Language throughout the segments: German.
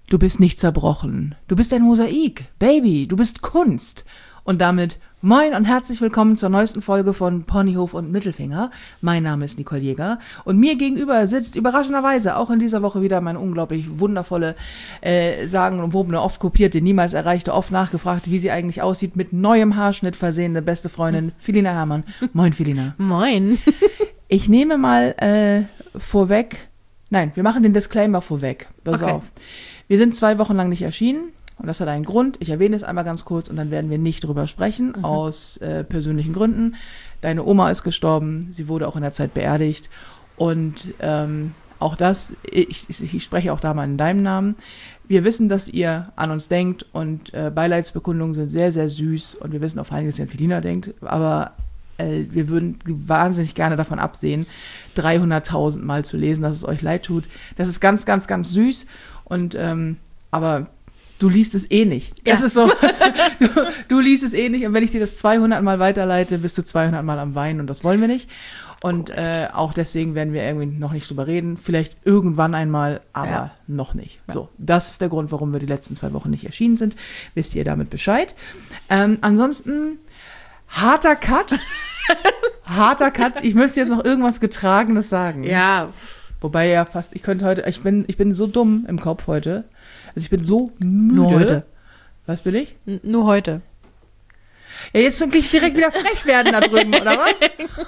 Du bist nicht zerbrochen. Du bist ein Mosaik. Baby, du bist Kunst. Und damit moin und herzlich willkommen zur neuesten Folge von Ponyhof und Mittelfinger. Mein Name ist Nicole Jäger und mir gegenüber sitzt überraschenderweise auch in dieser Woche wieder meine unglaublich wundervolle, sagenumwobene, oft kopierte, niemals erreichte, oft nachgefragt, wie sie eigentlich aussieht, mit neuem Haarschnitt versehene beste Freundin Filina Herrmann. Moin, Filina. Moin. Ich nehme mal vorweg, nein, wir machen den Disclaimer vorweg. Pass auf. Wir sind 2 Wochen lang nicht erschienen. Und das hat einen Grund. Ich erwähne es einmal ganz kurz und dann werden wir nicht drüber sprechen, aus persönlichen Gründen. Deine Oma ist gestorben, sie wurde auch in der Zeit beerdigt. Und auch das, ich spreche auch da mal in deinem Namen. Wir wissen, dass ihr an uns denkt und Beileidsbekundungen sind sehr, sehr süß. Und wir wissen auch vor allem, dass ihr an Felina denkt. Aber wir würden wahnsinnig gerne davon absehen, 300.000 Mal zu lesen, dass es euch leid tut. Das ist ganz, ganz, ganz süß. Und aber du liest es eh nicht. Ja. Das ist so, du liest es eh nicht. Und wenn ich dir das 200 Mal weiterleite, bist du 200 Mal am Weinen und das wollen wir nicht. Und auch deswegen werden wir irgendwie noch nicht drüber reden. Vielleicht irgendwann einmal, aber noch nicht. Ja. So, das ist der Grund, warum wir die letzten 2 Wochen nicht erschienen sind. Wisst ihr damit Bescheid. Ansonsten, harter Cut. Harter Cut. Ich müsste jetzt noch irgendwas Getragenes sagen. Ja. Wobei ja fast, ich bin so dumm im Kopf heute. Also ich bin so müde. Nur heute. Was bin ich? Nur heute. Ja, jetzt will ich direkt wieder frech werden da drüben, oder was?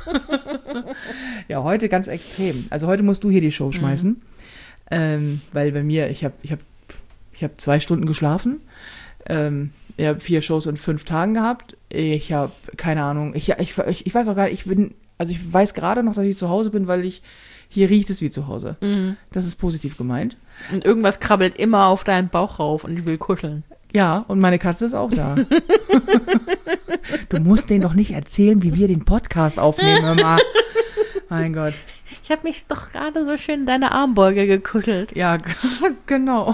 Ja, heute ganz extrem. Also heute musst du hier die Show schmeißen. Weil bei mir, ich hab 2 Stunden geschlafen. Ich habe 4 Shows in 5 Tagen gehabt. Ich habe, keine Ahnung, ich weiß auch gar nicht, ich weiß gerade noch, dass ich zu Hause bin, weil hier riecht es wie zu Hause. Mhm. Das ist positiv gemeint. Und irgendwas krabbelt immer auf deinen Bauch rauf und ich will kuscheln. Ja, und meine Katze ist auch da. Du musst denen doch nicht erzählen, wie wir den Podcast aufnehmen, immer. Mein Gott. Ich habe mich doch gerade so schön in deine Armbeuge gekuschelt. Ja, genau.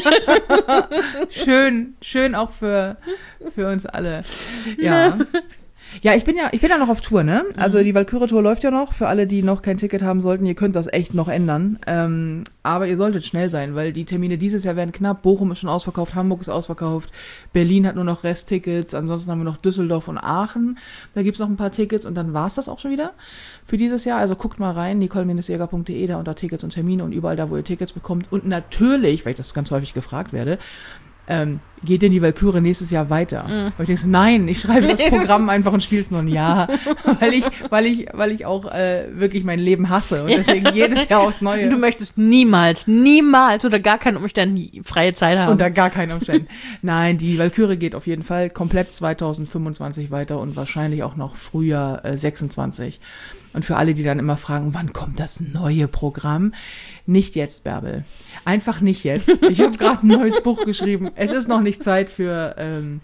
Schön auch für uns alle. Ja. Ja, ich bin ja noch auf Tour, ne? Also die Walküre-Tour läuft ja noch. Für alle, die noch kein Ticket haben sollten, ihr könnt das echt noch ändern. Aber ihr solltet schnell sein, weil die Termine dieses Jahr werden knapp. Bochum ist schon ausverkauft, Hamburg ist ausverkauft, Berlin hat nur noch Resttickets. Ansonsten haben wir noch Düsseldorf und Aachen. Da gibt's noch ein paar Tickets und dann war's das auch schon wieder für dieses Jahr. Also guckt mal rein, nicole-jäger.de, da unter Tickets und Termine und überall da, wo ihr Tickets bekommt. Und natürlich, weil ich das ganz häufig gefragt werde, geht denn die Walküre nächstes Jahr weiter? Und ich denke so, nein, ich schreibe das Programm einfach und spiele es nur ein Jahr, weil ich auch wirklich mein Leben hasse und deswegen jedes Jahr aufs Neue. Du möchtest niemals unter gar keinen Umständen freie Zeit haben. Unter gar keinen Umständen. Nein, die Walküre geht auf jeden Fall komplett 2025 weiter und wahrscheinlich auch noch Frühjahr 26. Und für alle, die dann immer fragen, wann kommt das neue Programm? Nicht jetzt, Bärbel. Einfach nicht jetzt. Ich habe gerade ein neues Buch geschrieben. Es ist noch nicht Zeit für ein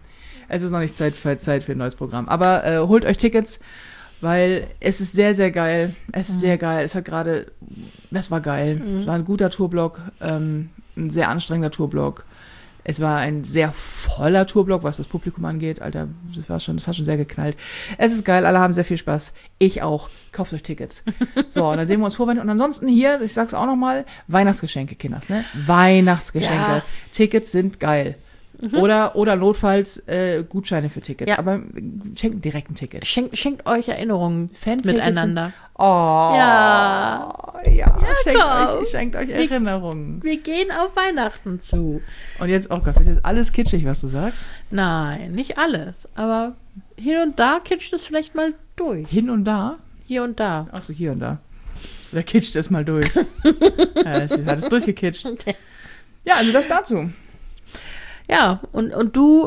neues Programm. Aber holt euch Tickets, weil es ist sehr, sehr geil. Es ist sehr geil. Das war geil. Es war ein guter Tourblock, ein sehr anstrengender Tourblock. Es war ein sehr voller Tourblock, was das Publikum angeht. Alter, das hat schon sehr geknallt. Es ist geil, alle haben sehr viel Spaß. Ich auch. Kauft euch Tickets. So, und dann sehen wir uns vor. Und ansonsten hier, ich sag's auch nochmal, Weihnachtsgeschenke, Kinders, ne? Weihnachtsgeschenke. Ja. Tickets sind geil. Oder notfalls Gutscheine für Tickets. Ja. Aber schenkt direkt ein Ticket. Schenkt euch Erinnerungen Fantickets miteinander. Oh. Ja. Schenkt euch Erinnerungen. Wir gehen auf Weihnachten zu. Und jetzt, oh Gott, das ist alles kitschig, was du sagst? Nein, nicht alles. Aber hier und da kitscht es vielleicht mal durch. Hin und da? Hier und da. Achso, hier und da. Da kitscht es mal durch. Ja, es hat es durchgekitscht. Ja, also das dazu. Ja, und du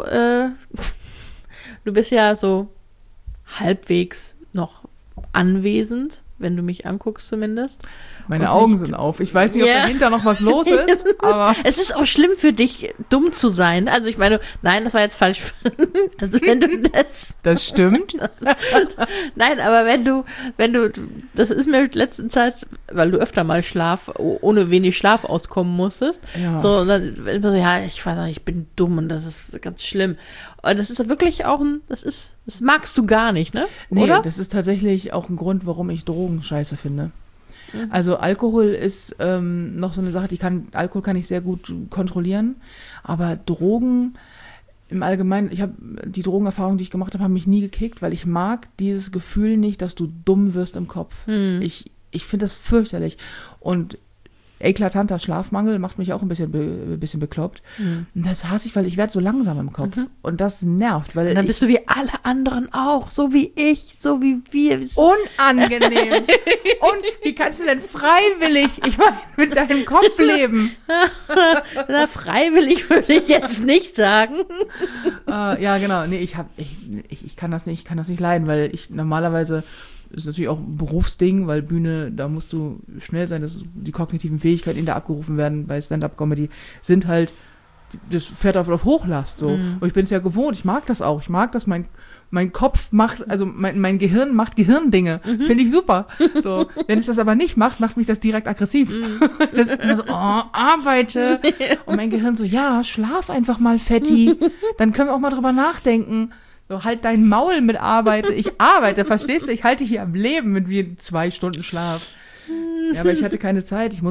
bist ja so halbwegs noch anwesend, wenn du mich anguckst zumindest. Meine Augen sind auf. Ich weiß nicht, ob dahinter noch was los ist, aber... Es ist auch schlimm für dich, dumm zu sein. Also ich meine, nein, das war jetzt falsch. Also wenn du das... Das stimmt. Nein, aber wenn du... Das ist mir in letzter Zeit, weil du öfter mal ohne wenig Schlaf auskommen musstest. Ja. So, und dann so, ja, ich weiß nicht, ich bin dumm und das ist ganz schlimm. Und das ist wirklich auch das magst du gar nicht, ne? Nee, oder? Das ist tatsächlich auch ein Grund, warum ich Drogen scheiße finde. Also Alkohol ist noch so eine Sache, Alkohol kann ich sehr gut kontrollieren, aber Drogen im Allgemeinen, die Drogenerfahrungen, die ich gemacht habe, haben mich nie gekickt, weil ich mag dieses Gefühl nicht, dass du dumm wirst im Kopf. Ich finde das fürchterlich und eklatanter Schlafmangel macht mich auch ein bisschen bekloppt. Und das hasse ich, weil ich werde so langsam im Kopf. Und das nervt. Weil und dann bist du wie alle anderen auch, so wie ich, so wie wir. Unangenehm. Und wie kannst du denn freiwillig, ich meine, mit deinem Kopf leben? Na, freiwillig würde ich jetzt nicht sagen. Ja, genau. Nee, ich kann das nicht leiden, weil ich normalerweise ist natürlich auch ein Berufsding, weil Bühne, da musst du schnell sein, dass die kognitiven Fähigkeiten, die da abgerufen werden bei Stand-Up-Comedy, sind halt, das fährt auf Hochlast so. Und ich bin es ja gewohnt, ich mag das auch. Ich mag, dass mein Kopf macht, also mein Gehirn macht Gehirndinge. Finde ich super. So, wenn es das aber nicht macht mich das direkt aggressiv. Das ist immer so, arbeite. Und mein Gehirn so, ja, schlaf einfach mal, Fetti. Dann können wir auch mal drüber nachdenken. So, halt dein Maul mit Arbeite. Ich arbeite, verstehst du? Ich halte dich hier am Leben mit wie 2 Stunden Schlaf. Ja, aber ich hatte keine Zeit. Ich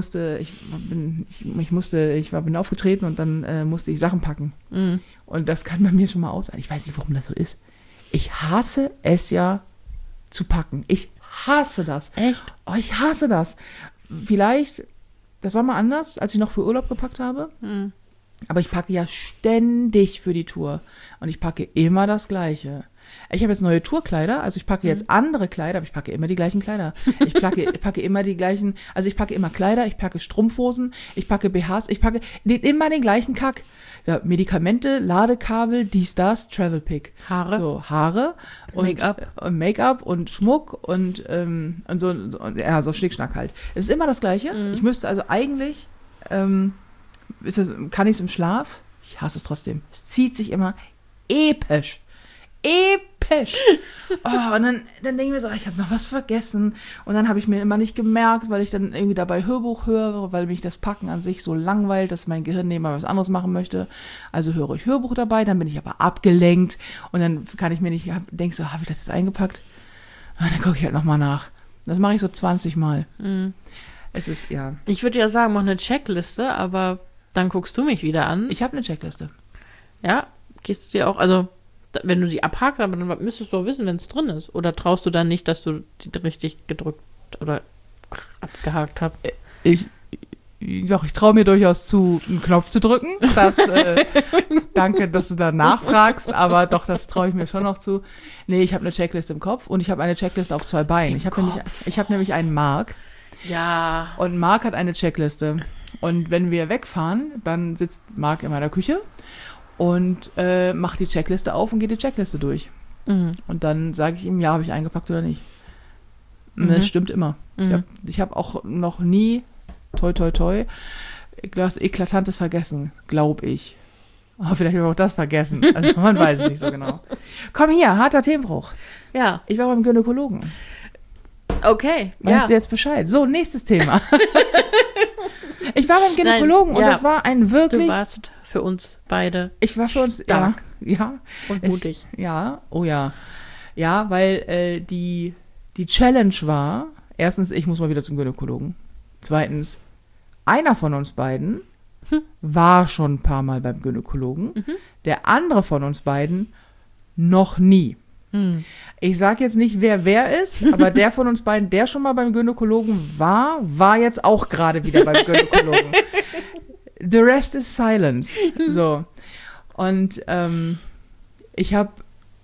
bin aufgetreten und dann musste ich Sachen packen. Und das kann bei mir schon mal aus sein. Ich weiß nicht, warum das so ist. Ich hasse es ja zu packen. Ich hasse das. Echt? Oh, ich hasse das. Vielleicht, das war mal anders, als ich noch für Urlaub gepackt habe. Aber ich packe ja ständig für die Tour. Und ich packe immer das Gleiche. Ich habe jetzt neue Tourkleider, also ich packe jetzt andere Kleider, aber ich packe immer die gleichen Kleider. Ich packe immer die gleichen, also ich packe immer Kleider, ich packe Strumpfhosen, ich packe BHs, ich packe immer den gleichen Kack. Ja, Medikamente, Ladekabel, dies, das, Travel Pick. Haare. So, Haare. Und Make-up und Schmuck und so Schnickschnack halt. Es ist immer das Gleiche. Ich müsste also eigentlich, kann ich es im Schlaf? Ich hasse es trotzdem. Es zieht sich immer episch. Oh, und dann denke ich mir so, ich habe noch was vergessen. Und dann habe ich mir immer nicht gemerkt, weil ich dann irgendwie dabei Hörbuch höre, weil mich das Packen an sich so langweilt, dass mein Gehirn nebenbei was anderes machen möchte. Also höre ich Hörbuch dabei, dann bin ich aber abgelenkt. Und dann kann ich mir nicht, denkst du, habe ich das jetzt eingepackt? Und dann gucke ich halt nochmal nach. Das mache ich so 20 Mal. Es ist, ja. Ich würde ja sagen, mach eine Checkliste, aber dann guckst du mich wieder an. Ich habe eine Checkliste. Ja, gehst du dir auch, also wenn du die abhakst, aber dann müsstest du auch wissen, wenn es drin ist. Oder traust du dann nicht, dass du die richtig gedrückt oder abgehakt hast? Ich traue mir durchaus zu, einen Knopf zu drücken. Danke, dass du da nachfragst, aber doch, das traue ich mir schon noch zu. Nee, ich habe eine Checkliste im Kopf und ich habe eine Checkliste auf 2 Beinen. Ich habe nämlich einen Mark. Ja. Und Mark hat eine Checkliste. Und wenn wir wegfahren, dann sitzt Mark in meiner Küche und macht die Checkliste auf und geht die Checkliste durch. Und dann sage ich ihm, ja, habe ich eingepackt oder nicht. Das stimmt immer. Ich hab auch noch nie, toi, toi, toi, was Eklatantes vergessen, glaube ich. Aber vielleicht habe ich auch das vergessen. Also man weiß es nicht so genau. Komm hier, harter Themenbruch. Ja. Ich war beim Gynäkologen. Okay. Weißt du jetzt Bescheid? So, nächstes Thema. Ich war beim Gynäkologen und das war ein wirklich... Du warst für uns beide Ich war für uns stark. Ja. Und mutig. Ja, weil die Challenge war, erstens, ich muss mal wieder zum Gynäkologen. Zweitens, einer von uns beiden war schon ein paar Mal beim Gynäkologen. Der andere von uns beiden noch nie. Ich sage jetzt nicht, wer ist, aber der von uns beiden, der schon mal beim Gynäkologen war jetzt auch gerade wieder beim Gynäkologen. The rest is silence. So. Und ich habe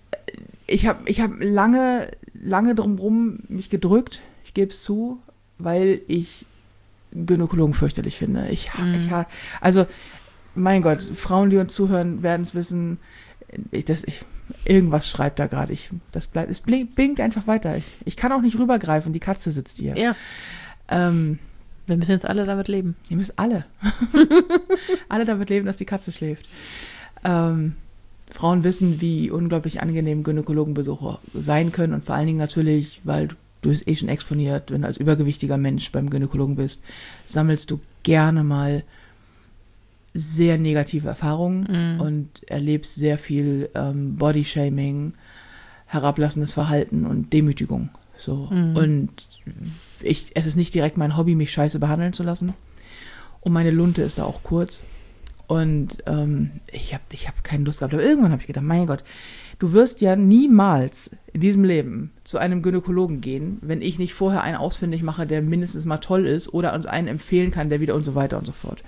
lange drumherum mich gedrückt, ich gebe es zu, weil ich Gynäkologen fürchterlich finde. Also, mein Gott, Frauen, die uns zuhören, werden es wissen, irgendwas schreibt da gerade. Es blinkt einfach weiter. Ich kann auch nicht rübergreifen, die Katze sitzt hier. Ja. Wir müssen jetzt alle damit leben. Ihr müsst alle. Alle damit leben, dass die Katze schläft. Frauen wissen, wie unglaublich angenehm Gynäkologenbesuche sein können und vor allen Dingen natürlich, weil du bist schon exponiert, wenn du als übergewichtiger Mensch beim Gynäkologen bist, sammelst du gerne mal sehr negative Erfahrungen und erlebst sehr viel Bodyshaming, herablassendes Verhalten und Demütigung. So. Und es ist nicht direkt mein Hobby, mich scheiße behandeln zu lassen. Und meine Lunte ist da auch kurz. Und ich hab keine Lust gehabt. Aber irgendwann habe ich gedacht, mein Gott, du wirst ja niemals in diesem Leben zu einem Gynäkologen gehen, wenn ich nicht vorher einen ausfindig mache, der mindestens mal toll ist oder uns einen empfehlen kann, der wieder und so weiter und so fort.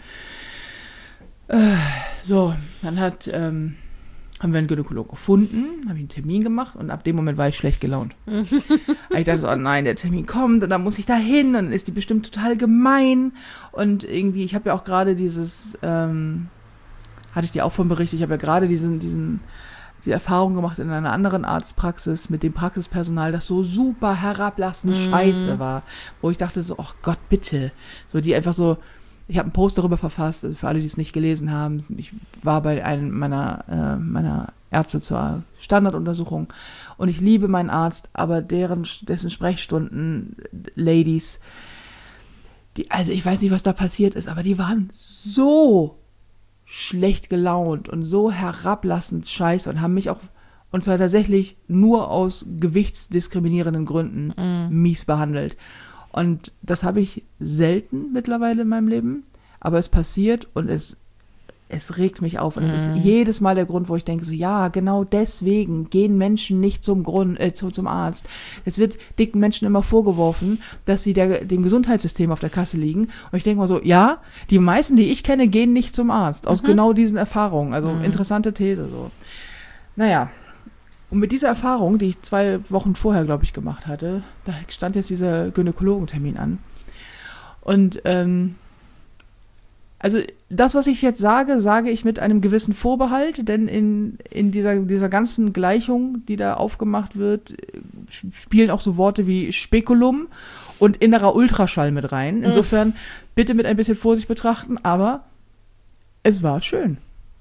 So, dann haben wir einen Gynäkologen gefunden, habe ich einen Termin gemacht und ab dem Moment war ich schlecht gelaunt. Ich dachte so, oh nein, der Termin kommt und dann muss ich da hin und dann ist die bestimmt total gemein und irgendwie, ich habe ja auch gerade dieses, hatte ich dir auch von berichtet, ich habe ja gerade diese Erfahrung gemacht in einer anderen Arztpraxis mit dem Praxispersonal, das so super herablassend scheiße war, wo ich dachte so, oh Gott, bitte, so die einfach so. Ich habe einen Post darüber verfasst, also für alle, die es nicht gelesen haben. Ich war bei einem meiner Ärzte zur Standarduntersuchung und ich liebe meinen Arzt, aber dessen Sprechstunden, Ladies, also ich weiß nicht, was da passiert ist, aber die waren so schlecht gelaunt und so herablassend scheiße und haben mich auch, und zwar tatsächlich nur aus gewichtsdiskriminierenden Gründen mies behandelt. Und das habe ich selten mittlerweile in meinem Leben, aber es passiert und es regt mich auf. Und es ist jedes Mal der Grund, wo ich denke, so ja, genau deswegen gehen Menschen nicht zum Arzt. Es wird dicken Menschen immer vorgeworfen, dass sie dem Gesundheitssystem auf der Kasse liegen. Und ich denke mal so, ja, die meisten, die ich kenne, gehen nicht zum Arzt. Aus genau diesen Erfahrungen. Also interessante These so. Naja. Und mit dieser Erfahrung, die ich 2 Wochen vorher, glaube ich, gemacht hatte, da stand jetzt dieser Gynäkologentermin an. Und also das, was ich jetzt sage ich mit einem gewissen Vorbehalt, denn in dieser ganzen Gleichung, die da aufgemacht wird, spielen auch so Worte wie Spekulum und innerer Ultraschall mit rein. Insofern bitte mit ein bisschen Vorsicht betrachten, aber es war schön.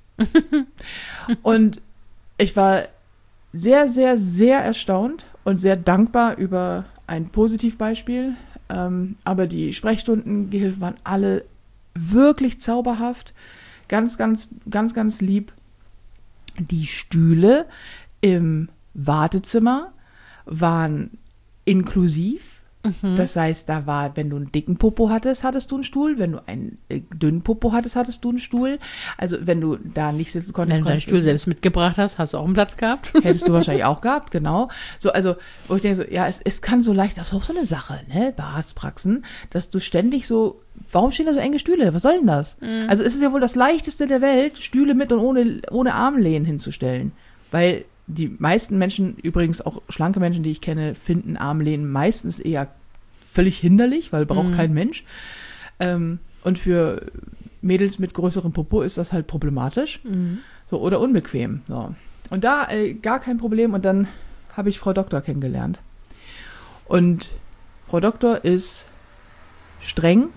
Und ich war sehr, sehr, sehr erstaunt und sehr dankbar über ein Positivbeispiel. Aber die Sprechstundengehilfen waren alle wirklich zauberhaft. Ganz, ganz, ganz, ganz lieb. Die Stühle im Wartezimmer waren inklusiv. Das heißt, da war, wenn du einen dicken Popo hattest du einen Stuhl. Wenn du einen dünnen Popo hattest du einen Stuhl. Also wenn du da nicht sitzen konntest. Wenn du deinen Stuhl selbst mitgebracht hast du auch einen Platz gehabt. Hättest du wahrscheinlich auch gehabt, genau. So, also, wo ich denke so, ja, es kann so leicht, das ist auch so eine Sache, ne, bei Arztpraxen, dass du ständig so, warum stehen da so enge Stühle? Was soll denn das? Also es ist ja wohl das Leichteste der Welt, Stühle mit und ohne Armlehnen hinzustellen. Weil die meisten Menschen, übrigens auch schlanke Menschen, die ich kenne, finden Armlehnen meistens eher völlig hinderlich, weil braucht kein Mensch. Und für Mädels mit größerem Popo ist das halt problematisch. So, oder unbequem. So. Und da gar kein Problem. Und dann habe ich Frau Doktor kennengelernt. Und Frau Doktor ist streng,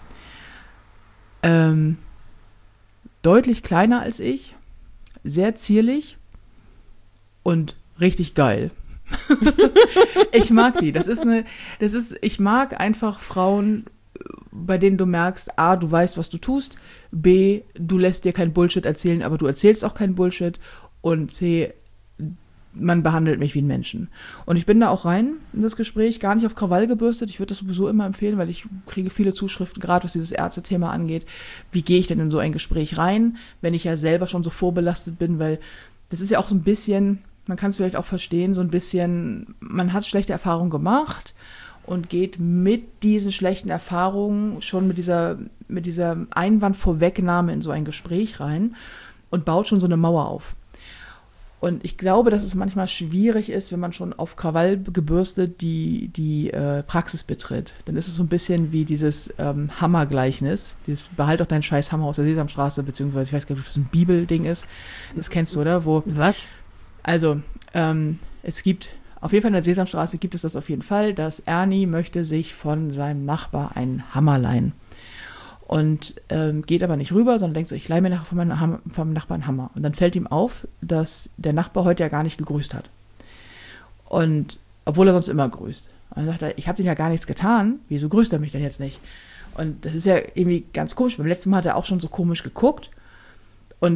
deutlich kleiner als ich, sehr zierlich und richtig geil. Ich mag die. Ich mag einfach Frauen, bei denen du merkst, A, du weißt, was du tust, B, du lässt dir kein Bullshit erzählen, aber du erzählst auch kein Bullshit und C, man behandelt mich wie ein Menschen. Und ich bin da auch rein in das Gespräch, gar nicht auf Krawall gebürstet. Ich würde das sowieso immer empfehlen, weil ich kriege viele Zuschriften, gerade was dieses Ärztethema angeht. Wie gehe ich denn in so ein Gespräch rein, wenn ich ja selber schon so vorbelastet bin, weil das ist ja auch so ein bisschen, man kann es vielleicht auch verstehen, so ein bisschen, man hat schlechte Erfahrungen gemacht und geht mit diesen schlechten Erfahrungen schon mit dieser Einwandvorwegnahme in so ein Gespräch rein und baut schon so eine Mauer auf. Und ich glaube, dass es manchmal schwierig ist, wenn man schon auf Krawall gebürstet die Praxis betritt. Dann ist es so ein bisschen wie dieses Hammergleichnis. Dieses behalt doch deinen scheiß Hammer aus der Sesamstraße, beziehungsweise ich weiß gar nicht, ob das ein Bibelding ist. Das kennst du, oder? Was? Also, es gibt, auf jeden Fall in der Sesamstraße gibt es das auf jeden Fall, dass Ernie möchte sich von seinem Nachbar einen Hammer leihen. Und geht aber nicht rüber, sondern denkt so, ich leihe mir nachher vom Nachbar einen Hammer. Und dann fällt ihm auf, dass der Nachbar heute ja gar nicht gegrüßt hat. Und obwohl er sonst immer grüßt. Und dann sagt er, ich habe denen ja gar nichts getan, wieso grüßt er mich denn jetzt nicht? Und das ist ja irgendwie ganz komisch. Beim letzten Mal hat er auch schon so komisch geguckt. Und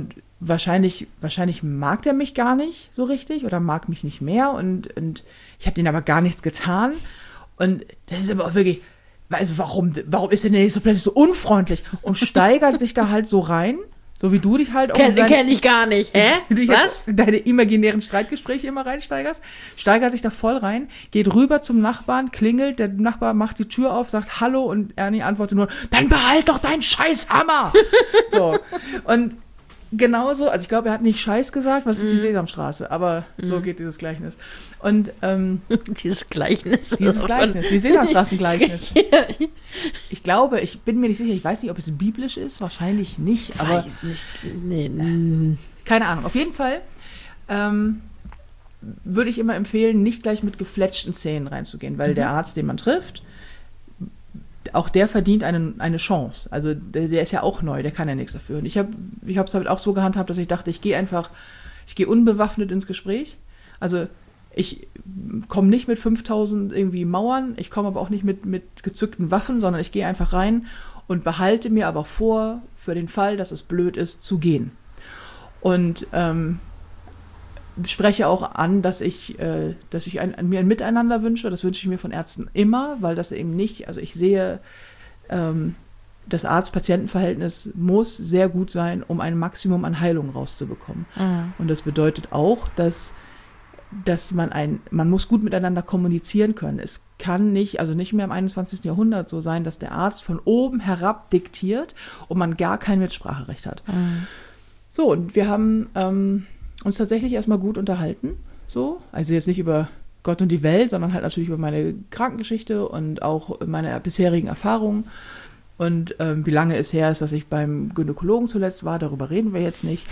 wahrscheinlich mag der mich gar nicht so richtig oder mag mich nicht mehr und ich habe denen aber gar nichts getan. Und das ist aber auch wirklich, also warum ist der denn nicht so plötzlich so unfreundlich und steigert sich da halt so rein, so wie du dich halt auch Kenn ich gar nicht. Hä? Was? Deine imaginären Streitgespräche immer reinsteigerst, steigert sich da voll rein, geht rüber zum Nachbarn, klingelt, der Nachbar macht die Tür auf, sagt Hallo und Ernie antwortet nur, dann behalt doch deinen Scheißhammer. So. Und genauso, also ich glaube, er hat nicht Scheiß gesagt, weil es ist die Sesamstraße, aber so geht dieses Gleichnis. Und dieses Gleichnis, die Sesamstraßengleichnis. Ich glaube, ich bin mir nicht sicher, ich weiß nicht, ob es biblisch ist, wahrscheinlich nicht, aber keine Ahnung. Auf jeden Fall würde ich immer empfehlen, nicht gleich mit gefletschten Zähnen reinzugehen, weil der Arzt, den man trifft, auch der verdient eine Chance. Also der ist ja auch neu, der kann ja nichts dafür. Und ich habe es halt auch so gehandhabt, dass ich dachte, ich gehe unbewaffnet ins Gespräch. Also ich komme nicht mit 5000 irgendwie Mauern, ich komme aber auch nicht mit gezückten Waffen, sondern ich gehe einfach rein und behalte mir aber vor, für den Fall, dass es blöd ist, zu gehen. Und spreche auch an, dass ich mir ein Miteinander wünsche. Das wünsche ich mir von Ärzten immer, weil das eben nicht, also ich sehe, das Arzt-Patienten-Verhältnis muss sehr gut sein, um ein Maximum an Heilung rauszubekommen. Mhm. Und das bedeutet auch, dass man muss gut miteinander kommunizieren können. Es kann nicht, also nicht mehr im 21. Jahrhundert so sein, dass der Arzt von oben herab diktiert und man gar kein Mitspracherecht hat. Mhm. So, und wir haben uns tatsächlich erstmal gut unterhalten, so. Also jetzt nicht über Gott und die Welt, sondern halt natürlich über meine Krankengeschichte und auch meine bisherigen Erfahrungen. Und wie lange es her ist, dass ich beim Gynäkologen zuletzt war, darüber reden wir jetzt nicht.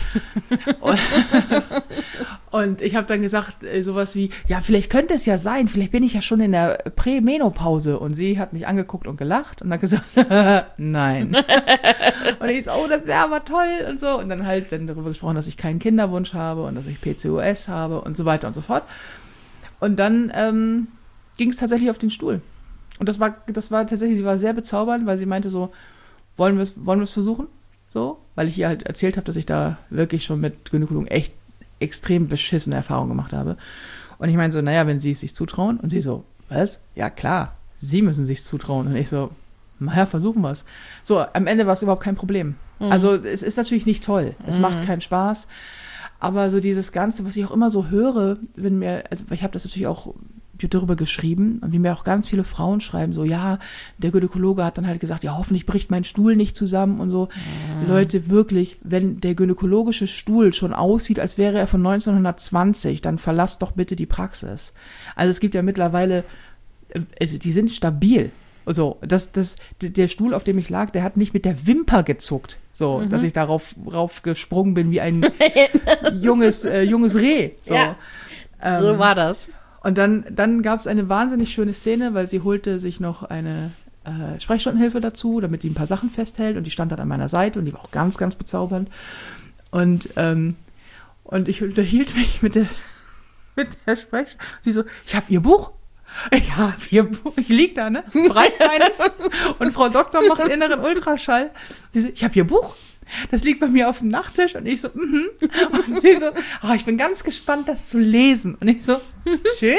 Und ich habe dann gesagt, sowas wie, ja, vielleicht könnte es ja sein, vielleicht bin ich ja schon in der Prämenopause. Und sie hat mich angeguckt und gelacht und hat gesagt, nein. Und ich so, oh, das wäre aber toll und so. Und dann darüber gesprochen, dass ich keinen Kinderwunsch habe und dass ich PCOS habe und so weiter und so fort. Und dann ging es tatsächlich auf den Stuhl. Und das war tatsächlich, sie war sehr bezaubernd, weil sie meinte so, wollen wir es versuchen? So, weil ich ihr halt erzählt habe, dass ich da wirklich schon mit Gynäkologen echt extrem beschissene Erfahrungen gemacht habe. Und ich meine so, naja, wenn sie es sich zutrauen. Und sie so, was? Ja, klar, sie müssen sich zutrauen. Und ich so, naja, versuchen wir es. So, am Ende war es überhaupt kein Problem. Mhm. Also es ist natürlich nicht toll. Es macht keinen Spaß. Aber so dieses Ganze, was ich auch immer so höre, also ich habe das natürlich auch darüber geschrieben und wie mir auch ganz viele Frauen schreiben, so, ja, der Gynäkologe hat dann halt gesagt, ja, hoffentlich bricht mein Stuhl nicht zusammen und so. Leute, wirklich, wenn der gynäkologische Stuhl schon aussieht, als wäre er von 1920, dann verlasst doch bitte die Praxis. Also es gibt ja mittlerweile, also die sind stabil. So, der Stuhl, auf dem ich lag, der hat nicht mit der Wimper gezuckt, so, dass ich darauf gesprungen bin wie ein junges Reh. So. Ja, so war das. Und dann gab es eine wahnsinnig schöne Szene, weil sie holte sich noch eine Sprechstundenhilfe dazu, damit die ein paar Sachen festhält und die stand dann an meiner Seite und die war auch ganz, ganz bezaubernd. Und ich unterhielt mich mit der Sprechstunde. Sie so, ich habe ihr Buch. Ich habe ihr Buch. Ich lieg da, ne? Breitbeinig. Und Frau Doktor macht inneren Ultraschall. Sie so, ich habe ihr Buch. Das liegt bei mir auf dem Nachttisch und ich so, Und sie so, oh, ich bin ganz gespannt, das zu lesen. Und ich so, schön.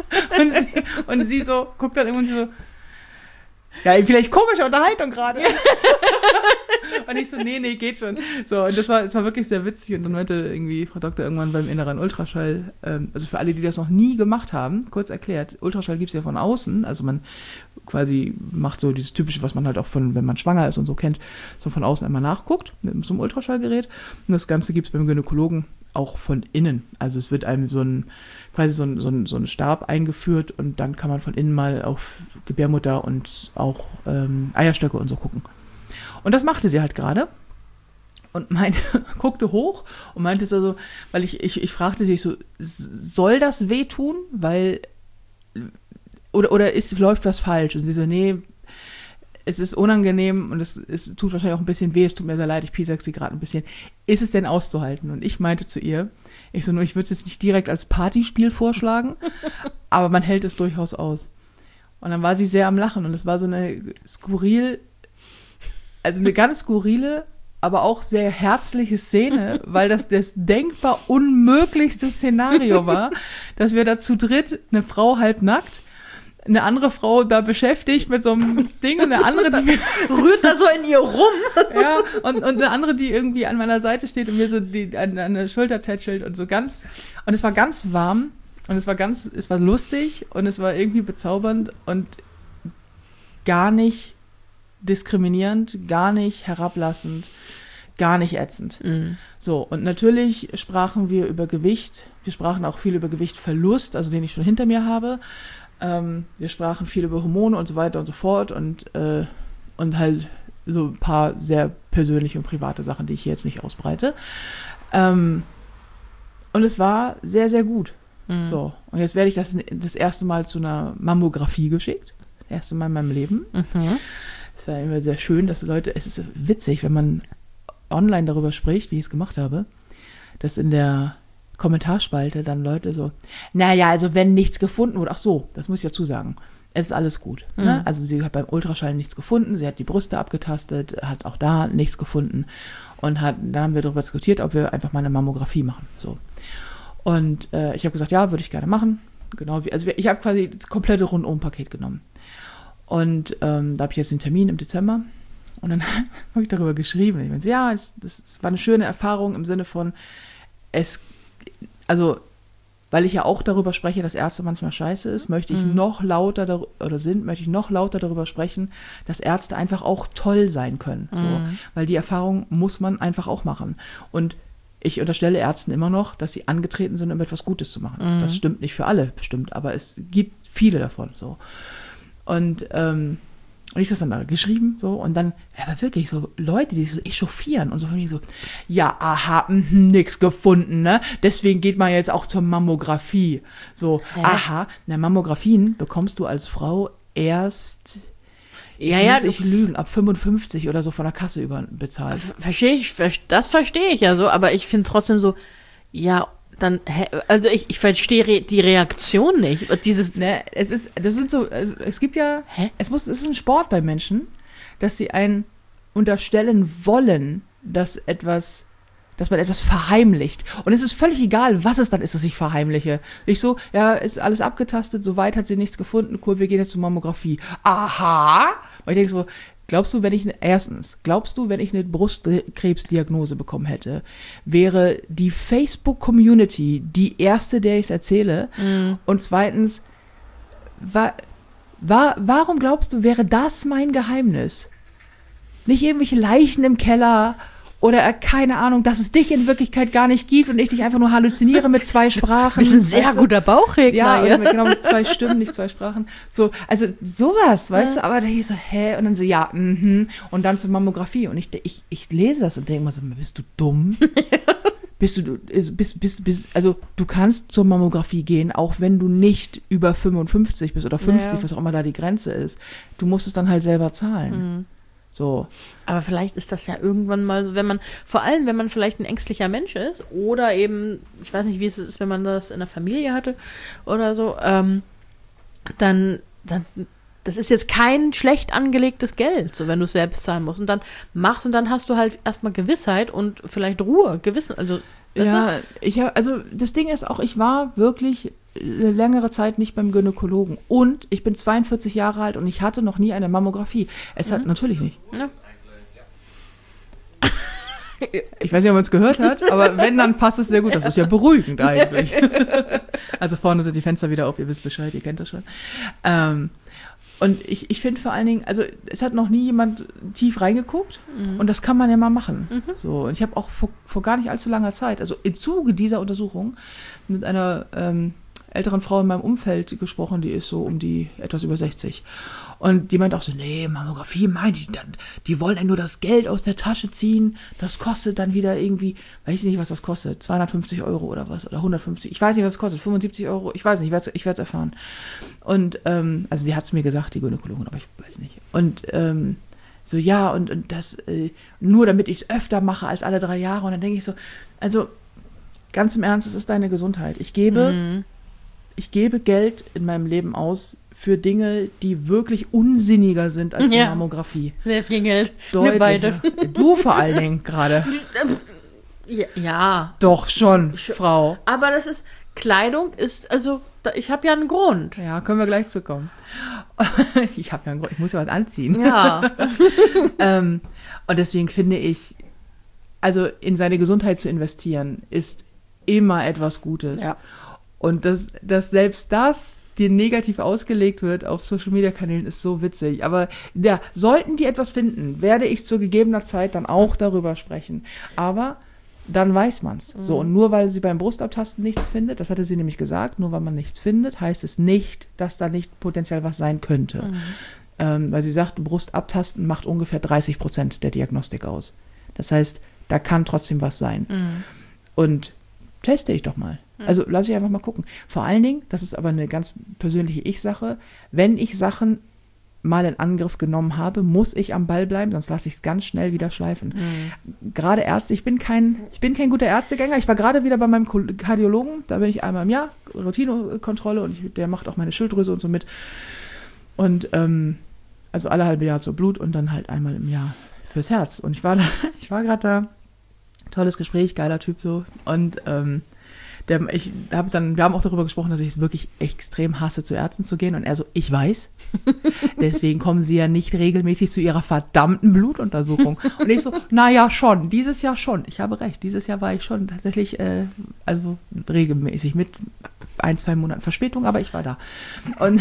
Und sie so, guckt dann irgendwann so, ja, vielleicht komische Unterhaltung gerade. Und ich so, nee, geht schon. So, und es war wirklich sehr witzig. Und dann meinte irgendwie Frau Doktor irgendwann beim inneren Ultraschall, also für alle, die das noch nie gemacht haben, kurz erklärt, Ultraschall gibt es ja von außen, also man quasi macht so dieses Typische, was man halt auch wenn man schwanger ist und so kennt, so von außen einmal nachguckt mit so einem Ultraschallgerät. Und das Ganze gibt es beim Gynäkologen auch von innen. Also es wird einem so ein Stab eingeführt und dann kann man von innen mal auf Gebärmutter und auch Eierstöcke und so gucken. Und das machte sie halt gerade und guckte hoch und meinte so, weil ich fragte sie so, soll das wehtun? Weil, oder läuft was falsch? Und sie so, nee, es ist unangenehm und es tut wahrscheinlich auch ein bisschen weh, es tut mir sehr leid, ich piesacke sie gerade ein bisschen. Ist es denn auszuhalten? Und ich meinte zu ihr, ich würde es jetzt nicht direkt als Partyspiel vorschlagen, aber man hält es durchaus aus. Und dann war sie sehr am Lachen und es war so eine ganz skurrile, aber auch sehr herzliche Szene, weil das denkbar unmöglichste Szenario war, dass wir da zu dritt, eine Frau halb nackt, eine andere Frau da beschäftigt mit so einem Ding und eine andere, die rührt da so in ihr rum. Ja, und eine andere, die irgendwie an meiner Seite steht und mir so an der Schulter tätschelt und so ganz, und es war ganz warm und es war lustig und es war irgendwie bezaubernd und gar nicht diskriminierend, gar nicht herablassend, gar nicht ätzend. Mhm. So, und natürlich sprachen wir über Gewicht. Wir sprachen auch viel über Gewichtverlust, also den ich schon hinter mir habe. Wir sprachen viel über Hormone und so weiter und so fort und halt so ein paar sehr persönliche und private Sachen, die ich hier jetzt nicht ausbreite. Und es war sehr, sehr gut. Mhm. So, und jetzt werde ich das erste Mal zu einer Mammographie geschickt. Das erste Mal in meinem Leben. Mhm. Es war immer sehr schön, dass Leute, es ist witzig, wenn man online darüber spricht, wie ich es gemacht habe, dass in der Kommentarspalte dann Leute so, naja, also wenn nichts gefunden wurde, ach so, das muss ich dazu sagen, es ist alles gut. Mhm. Ne? Also sie hat beim Ultraschall nichts gefunden, sie hat die Brüste abgetastet, hat auch da nichts gefunden und dann haben wir darüber diskutiert, ob wir einfach mal eine Mammographie machen. So. Und ich habe gesagt, ja, würde ich gerne machen. Genau, ich habe quasi das komplette Rundum-Paket genommen. Und da habe ich jetzt den Termin im Dezember und dann habe ich darüber geschrieben. Ich meine, ja, das war eine schöne Erfahrung im Sinne von, weil ich ja auch darüber spreche, dass Ärzte manchmal scheiße ist, möchte ich noch lauter darüber sprechen, dass Ärzte einfach auch toll sein können. So. Weil die Erfahrung muss man einfach auch machen. Und ich unterstelle Ärzten immer noch, dass sie angetreten sind, um etwas Gutes zu machen. Das stimmt nicht für alle, bestimmt, aber es gibt viele davon. So. Und ich das dann da geschrieben, so, und dann, aber wirklich so Leute, die sich so echauffieren und so von mir so, ja, aha, nix gefunden, ne? Deswegen geht man jetzt auch zur Mammographie. So, aha, Mammografien bekommst du als Frau erst, muss ich lügen, ab 55 oder so von der Kasse bezahlt. Das verstehe ich ja so, aber ich finde es trotzdem so, ja, dann, also ich verstehe die Reaktion nicht. Es ist ein Sport bei Menschen, dass sie einen unterstellen wollen, dass man etwas verheimlicht. Und es ist völlig egal, was es dann ist, dass ich verheimliche. Ich so, ja, ist alles abgetastet, soweit hat sie nichts gefunden, cool, wir gehen jetzt zur Mammographie. Aha! Und ich denke so, glaubst du, wenn ich eine Brustkrebsdiagnose bekommen hätte, wäre die Facebook-Community die erste, der ich es erzähle? Mm. Und zweitens, warum glaubst du, wäre das mein Geheimnis? Nicht irgendwelche Leichen im Keller oder keine Ahnung, dass es dich in Wirklichkeit gar nicht gibt und ich dich einfach nur halluziniere mit 2 Sprachen. Bist ein sehr guter Bauchredner. Ja, genau, mit 2 Stimmen, nicht 2 Sprachen. So, also sowas, weißt du, aber da hieß so, hä? Und dann so, ja, und dann zur Mammographie. Und ich lese das und denke mal so, bist du dumm? Also du kannst zur Mammographie gehen, auch wenn du nicht über 55 bist oder 50, was auch immer da die Grenze ist. Du musst es dann halt selber zahlen. Mhm. So. Aber vielleicht ist das ja irgendwann mal so, vor allem, wenn man vielleicht ein ängstlicher Mensch ist oder eben, ich weiß nicht, wie es ist, wenn man das in der Familie hatte oder so, dann das ist jetzt kein schlecht angelegtes Geld, so wenn du es selbst zahlen musst und dann machst und dann hast du halt erstmal Gewissheit und vielleicht Ruhe, Gewissen, also ja, also das Ding ist auch, ich war wirklich eine längere Zeit nicht beim Gynäkologen und ich bin 42 Jahre alt und ich hatte noch nie eine Mammographie. Es hat natürlich nicht. Ja. Ich weiß nicht, ob man es gehört hat, aber wenn, dann passt es sehr gut. Das ist ja beruhigend eigentlich. Also vorne sind die Fenster wieder auf, ihr wisst Bescheid, ihr kennt das schon. Und ich finde vor allen Dingen, also es hat noch nie jemand tief reingeguckt und das kann man ja mal machen. So, und ich habe auch vor gar nicht allzu langer Zeit, also im Zuge dieser Untersuchung, mit einer älteren Frau in meinem Umfeld gesprochen, die ist so um die etwas über 60. Und die meint auch so, nee, Mammographie, die wollen ja nur das Geld aus der Tasche ziehen, das kostet dann wieder irgendwie, weiß ich nicht, was das kostet, 250 € oder was, oder 150, ich weiß nicht, was es kostet, 75 €, ich weiß nicht, ich werde es erfahren. Und, also sie hat es mir gesagt, die Gynäkologin, aber ich weiß nicht. Und, so, ja, und das, nur damit ich es öfter mache als alle 3 Jahre. Und dann denke ich so, also, ganz im Ernst, es ist deine Gesundheit. Ich gebe ich gebe Geld in meinem Leben aus für Dinge, die wirklich unsinniger sind als die Mammographie. Sehr viel Geld. Deutlich. Wir beide. Du vor allen Dingen gerade. Ja. Doch schon, Frau. Aber das ist, Kleidung ist, also, ich habe ja einen Grund. Ja, können wir gleich zu kommen. Ich habe ja einen Grund, ich muss ja was anziehen. Ja. Und deswegen finde ich, also in seine Gesundheit zu investieren, ist immer etwas Gutes. Ja. Und dass selbst das dir negativ ausgelegt wird auf Social-Media-Kanälen, ist so witzig. Aber ja, sollten die etwas finden, werde ich zu gegebener Zeit dann auch darüber sprechen. Aber dann weiß man's. So, und nur weil sie beim Brustabtasten nichts findet, das hatte sie nämlich gesagt, nur weil man nichts findet, heißt es nicht, dass da nicht potenziell was sein könnte. Weil sie sagt, Brustabtasten macht ungefähr 30% der Diagnostik aus. Das heißt, da kann trotzdem was sein. Und teste ich doch mal. Also lasse ich einfach mal gucken. Vor allen Dingen, das ist aber eine ganz persönliche Ich-Sache, wenn ich Sachen mal in Angriff genommen habe, muss ich am Ball bleiben, sonst lasse ich es ganz schnell wieder schleifen. Gerade Ärzte, ich bin kein guter Ärztegänger. Ich war gerade wieder bei meinem Kardiologen, da bin ich einmal im Jahr, Routinekontrolle, und der macht auch meine Schilddrüse und so mit. Und also alle halbe Jahr zur Blut und dann halt einmal im Jahr fürs Herz. Und ich war gerade da, tolles Gespräch, geiler Typ so. Und wir haben auch darüber gesprochen, dass ich es wirklich extrem hasse, zu Ärzten zu gehen. Und er so, ich weiß. Deswegen kommen sie ja nicht regelmäßig zu ihrer verdammten Blutuntersuchung. Und ich so, naja, schon. Dieses Jahr schon. Ich habe recht. Dieses Jahr war ich schon tatsächlich, also regelmäßig mit 1-2 Monaten Verspätung, aber ich war da. Und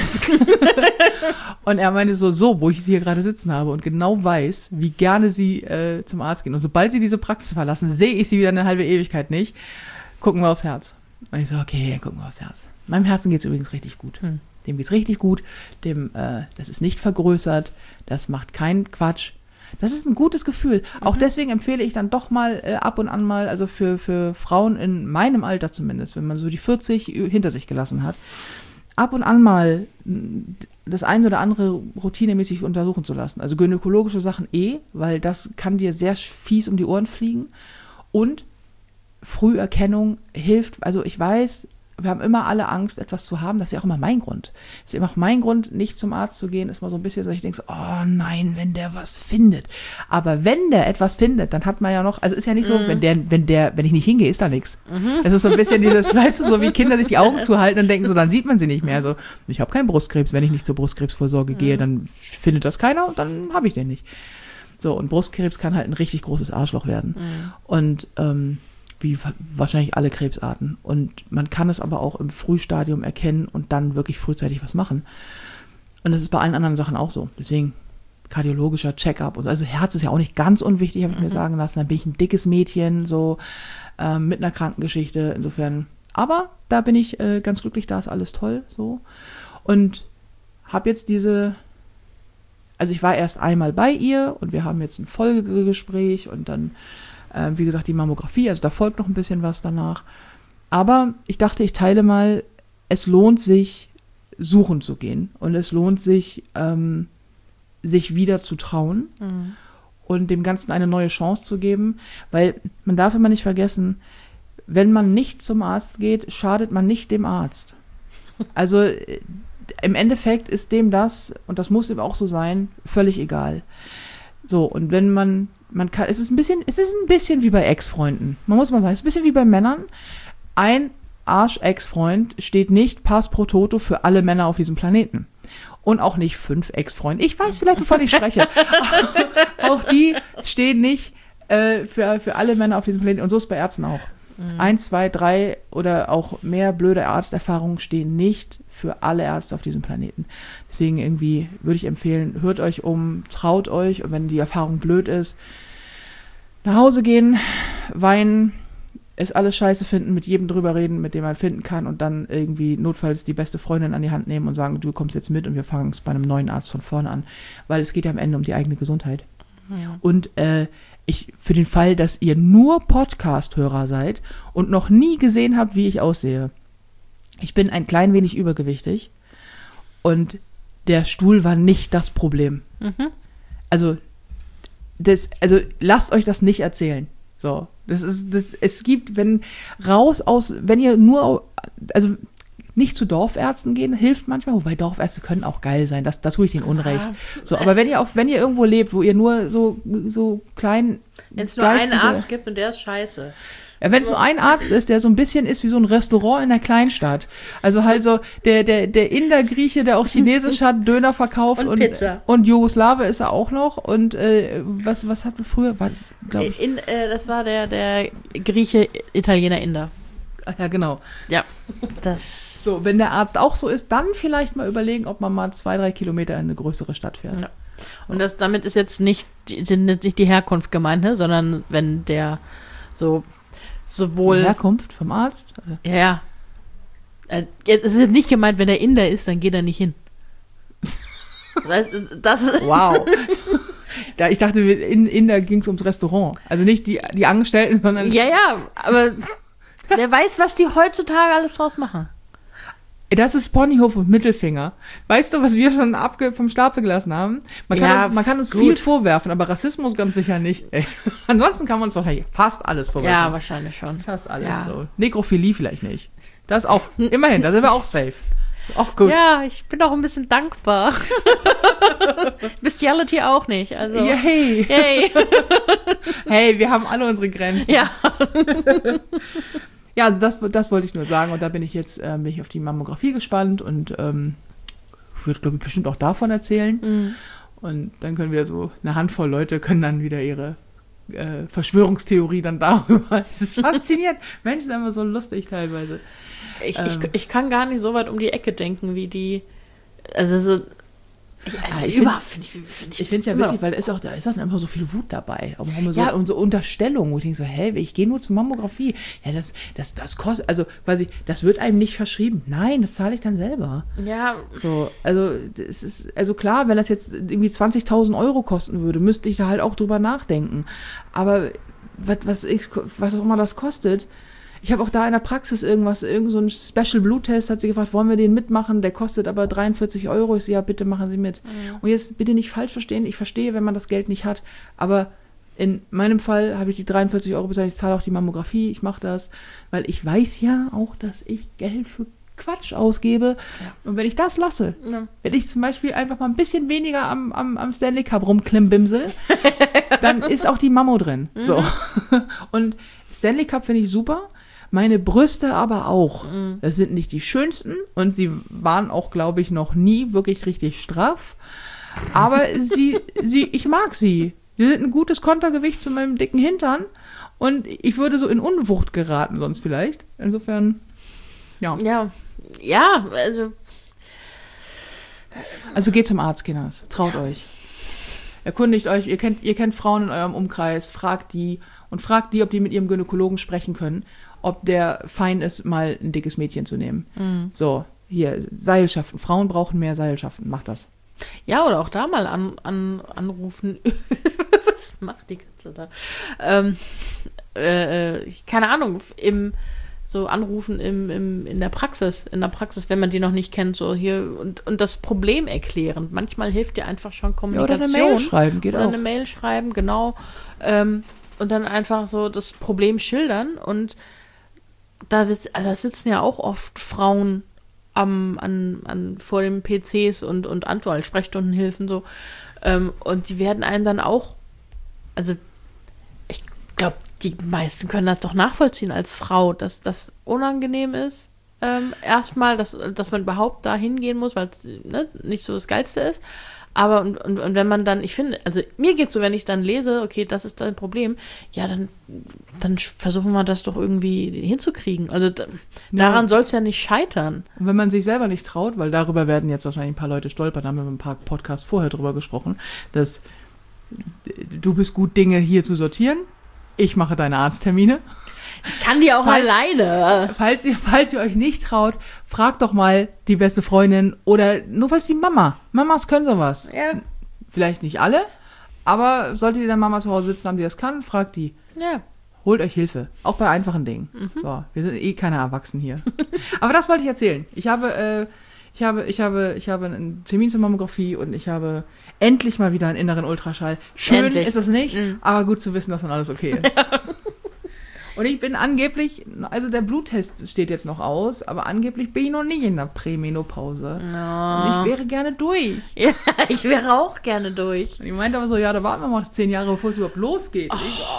er meinte so, wo ich sie hier gerade sitzen habe und genau weiß, wie gerne sie zum Arzt gehen. Und sobald sie diese Praxis verlassen, sehe ich sie wieder eine halbe Ewigkeit nicht. Gucken wir aufs Herz. Und ich so, okay, gucken wir aufs Herz. Meinem Herzen geht es übrigens richtig gut. Dem geht es richtig gut. Das ist nicht vergrößert. Das macht keinen Quatsch. Das ist ein gutes Gefühl. Auch deswegen empfehle ich dann doch mal ab und an mal, also für Frauen in meinem Alter zumindest, wenn man so die 40 hinter sich gelassen hat, ab und an mal das ein oder andere routinemäßig untersuchen zu lassen. Also gynäkologische Sachen weil das kann dir sehr fies um die Ohren fliegen. Und Früherkennung hilft, also ich weiß, wir haben immer alle Angst, etwas zu haben, das ist ja auch immer mein Grund. Das ist immer auch mein Grund, nicht zum Arzt zu gehen, ist mal so ein bisschen, dass ich denke, oh nein, wenn der was findet. Aber wenn der etwas findet, dann hat man ja noch, also ist ja nicht so, wenn ich nicht hingehe, ist da nichts. Es ist so ein bisschen dieses, weißt du, so wie Kinder sich die Augen zuhalten und denken so, dann sieht man sie nicht mehr. So, ich habe keinen Brustkrebs, wenn ich nicht zur Brustkrebsvorsorge gehe, dann findet das keiner und dann habe ich den nicht. So, und Brustkrebs kann halt ein richtig großes Arschloch werden. Und wie wahrscheinlich alle Krebsarten. Und man kann es aber auch im Frühstadium erkennen und dann wirklich frühzeitig was machen. Und das ist bei allen anderen Sachen auch so. Deswegen kardiologischer Check-up. Und so. Also Herz ist ja auch nicht ganz unwichtig, habe ich mir sagen lassen. Dann bin ich ein dickes Mädchen, so mit einer Krankengeschichte. Insofern. Aber da bin ich ganz glücklich, da ist alles toll. So. Und habe jetzt also ich war erst einmal bei ihr und wir haben jetzt ein Folgegespräch und dann wie gesagt, die Mammographie, also da folgt noch ein bisschen was danach. Aber ich dachte, ich teile mal, es lohnt sich, suchen zu gehen. Und es lohnt sich, sich wieder zu trauen und dem Ganzen eine neue Chance zu geben. Weil man darf immer nicht vergessen, wenn man nicht zum Arzt geht, schadet man nicht dem Arzt. Also im Endeffekt ist dem das, und das muss eben auch so sein, völlig egal. So, und wenn man kann, es ist ein bisschen wie bei Ex-Freunden. Man muss mal sagen, es ist ein bisschen wie bei Männern. Ein Arsch-Ex-Freund steht nicht pass pro toto für alle Männer auf diesem Planeten. Und auch nicht 5 Ex-Freunde. Ich weiß vielleicht, wovon ich spreche. Auch die stehen nicht für alle Männer auf diesem Planeten. Und so ist es bei Ärzten auch. 1, 2, 3 oder auch mehr blöde Arzterfahrungen stehen nicht für alle Ärzte auf diesem Planeten. Deswegen irgendwie würde ich empfehlen, hört euch um, traut euch und wenn die Erfahrung blöd ist, nach Hause gehen, weinen, es alles scheiße finden, mit jedem drüber reden, mit dem man finden kann und dann irgendwie notfalls die beste Freundin an die Hand nehmen und sagen, du kommst jetzt mit und wir fangen es bei einem neuen Arzt von vorne an. Weil es geht ja am Ende um die eigene Gesundheit. Ja. Und für den Fall, dass ihr nur Podcast-Hörer seid und noch nie gesehen habt, wie ich aussehe. Ich bin ein klein wenig übergewichtig und der Stuhl war nicht das Problem. Also lasst euch das nicht erzählen. So, wenn ihr nur, also nicht zu Dorfärzten gehen, hilft manchmal, wobei Dorfärzte können auch geil sein, da tue ich denen Unrecht. So, aber wenn ihr irgendwo lebt, wo ihr nur so klein wenn es nur einen Arzt gibt und der ist scheiße. Ja, wenn es nur ein Arzt ist, der so ein bisschen ist wie so ein Restaurant in der Kleinstadt. Also halt so der Inder-Grieche, der auch Chinesisch hat, Döner verkauft und Pizza. Und Jugoslawe ist er auch noch. Und was hatten wir früher? War das, glaube ich. Das war der Grieche, Italiener, Inder. Ach ja, genau. Ja, So, wenn der Arzt auch so ist, dann vielleicht mal überlegen, ob man mal 2-3 Kilometer in eine größere Stadt fährt. Ja. Und damit ist jetzt nicht die Herkunft gemeint, ne? Sondern wenn der sowohl... Die Herkunft vom Arzt? Ja. Es ist jetzt nicht gemeint, wenn der Inder ist, dann geht er nicht hin. Wow. Ich dachte, in Inder ging es ums Restaurant. Also nicht die Angestellten, sondern... Ja, aber wer weiß, was die heutzutage alles draus machen. Das ist Ponyhof und Mittelfinger. Weißt du, was wir schon vom Stapel gelassen haben? Man kann uns viel vorwerfen, aber Rassismus ganz sicher nicht. Ansonsten kann man uns wahrscheinlich fast alles vorwerfen. Ja, wahrscheinlich schon. Fast alles. Ja. So. Nekrophilie vielleicht nicht. Das auch, immerhin, da sind wir auch safe. Auch gut. Ja, ich bin auch ein bisschen dankbar. Bestiality auch nicht. Also. Ja, hey. Hey, wir haben alle unsere Grenzen. Ja. Ja, also das wollte ich nur sagen und da bin ich jetzt bin ich auf die Mammographie gespannt und würde, glaube ich, bestimmt auch davon erzählen. Mhm. Und dann können wir so, eine Handvoll Leute können dann wieder ihre Verschwörungstheorie dann darüber. Es ist faszinierend. Mensch, ist einfach so lustig teilweise. Ich kann gar nicht so weit um die Ecke denken, wie die, also so. Ich finde es ja witzig, weil da ist auch einfach so viel Wut dabei. Auch und so Unterstellungen, wo ich denke so, ich gehe nur zur Mammographie. Ja, das kostet, also quasi, das wird einem nicht verschrieben. Nein, das zahle ich dann selber. Ja. So, also, das ist, also klar, wenn das jetzt irgendwie 20.000 Euro kosten würde, müsste ich da halt auch drüber nachdenken. Aber was auch immer das kostet, ich habe auch da in der Praxis irgend so ein Special Bluttest, hat sie gefragt, wollen wir den mitmachen? Der kostet aber 43 Euro. Ich so, ja, bitte machen Sie mit. Mhm. Und jetzt bitte nicht falsch verstehen. Ich verstehe, wenn man das Geld nicht hat. Aber in meinem Fall habe ich die 43 Euro bezahlt. Ich zahle auch die Mammographie. Ich mache das, weil ich weiß ja auch, dass ich Geld für Quatsch ausgebe. Ja. Und wenn ich das lasse, wenn ich zum Beispiel einfach mal ein bisschen weniger am Stanley Cup rumklimmbimsel, dann ist auch die Mammo drin. Mhm. So. Und Stanley Cup finde ich super. Meine Brüste aber auch. Mhm. Das sind nicht die schönsten und sie waren auch, glaube ich, noch nie wirklich richtig straff. Aber ich mag sie. Sie sind ein gutes Kontergewicht zu meinem dicken Hintern und ich würde so in Unwucht geraten sonst vielleicht. Insofern, ja. Ja, also geht zum Arzt, Kinders. Traut euch. Erkundigt euch. Ihr kennt Frauen in eurem Umkreis. Fragt die, ob die mit ihrem Gynäkologen sprechen können, ob der fein ist, mal ein dickes Mädchen zu nehmen. Mhm. So, hier, Seilschaften. Frauen brauchen mehr Seilschaften. Macht das. Ja, oder auch da mal anrufen. Was macht die Katze da? Keine Ahnung, anrufen in der Praxis, wenn man die noch nicht kennt, so hier und das Problem erklären. Manchmal hilft dir einfach schon Kommunikation. Ja, oder eine Mail schreiben, geht auch. Oder eine Mail schreiben, genau. Und dann einfach so das Problem schildern und da sitzen ja auch oft Frauen vor den PCs und Sprechstundenhilfen so. Und die werden einem dann auch, also ich glaube, die meisten können das doch nachvollziehen als Frau, dass das unangenehm ist. Erstmal, dass man überhaupt da hingehen muss, weil es nicht so das Geilste ist. Aber und wenn man dann, ich finde, also mir geht's so, wenn ich dann lese, okay, das ist dein Problem, ja, dann versuchen wir das doch irgendwie hinzukriegen. Also daran soll es ja nicht scheitern. Und wenn man sich selber nicht traut, weil darüber werden jetzt wahrscheinlich ein paar Leute stolpern, da haben wir ein paar Podcasts vorher drüber gesprochen, dass du bist gut, Dinge hier zu sortieren, ich mache deine Arzttermine. Ich kann die auch alleine. Falls ihr euch nicht traut, fragt doch mal die beste Freundin oder nur falls die Mama. Mamas können sowas. Ja. Vielleicht nicht alle, aber sollte die dann Mama zu Hause sitzen haben, die das kann, fragt die. Ja. Holt euch Hilfe. Auch bei einfachen Dingen. Mhm. So, wir sind keine Erwachsenen hier. Aber das wollte ich erzählen. Ich habe einen Termin zur Mammographie und ich habe endlich mal wieder einen inneren Ultraschall. Schön endlich. Ist es nicht, aber gut zu wissen, dass dann alles okay ist. Und ich bin angeblich, also der Bluttest steht jetzt noch aus, aber angeblich bin ich noch nicht in der Prämenopause. Und ich wäre gerne durch. Ja, ich wäre auch gerne durch. Und ich meinte aber so, ja, da warten wir mal 10 Jahre, bevor es überhaupt losgeht. Ich so,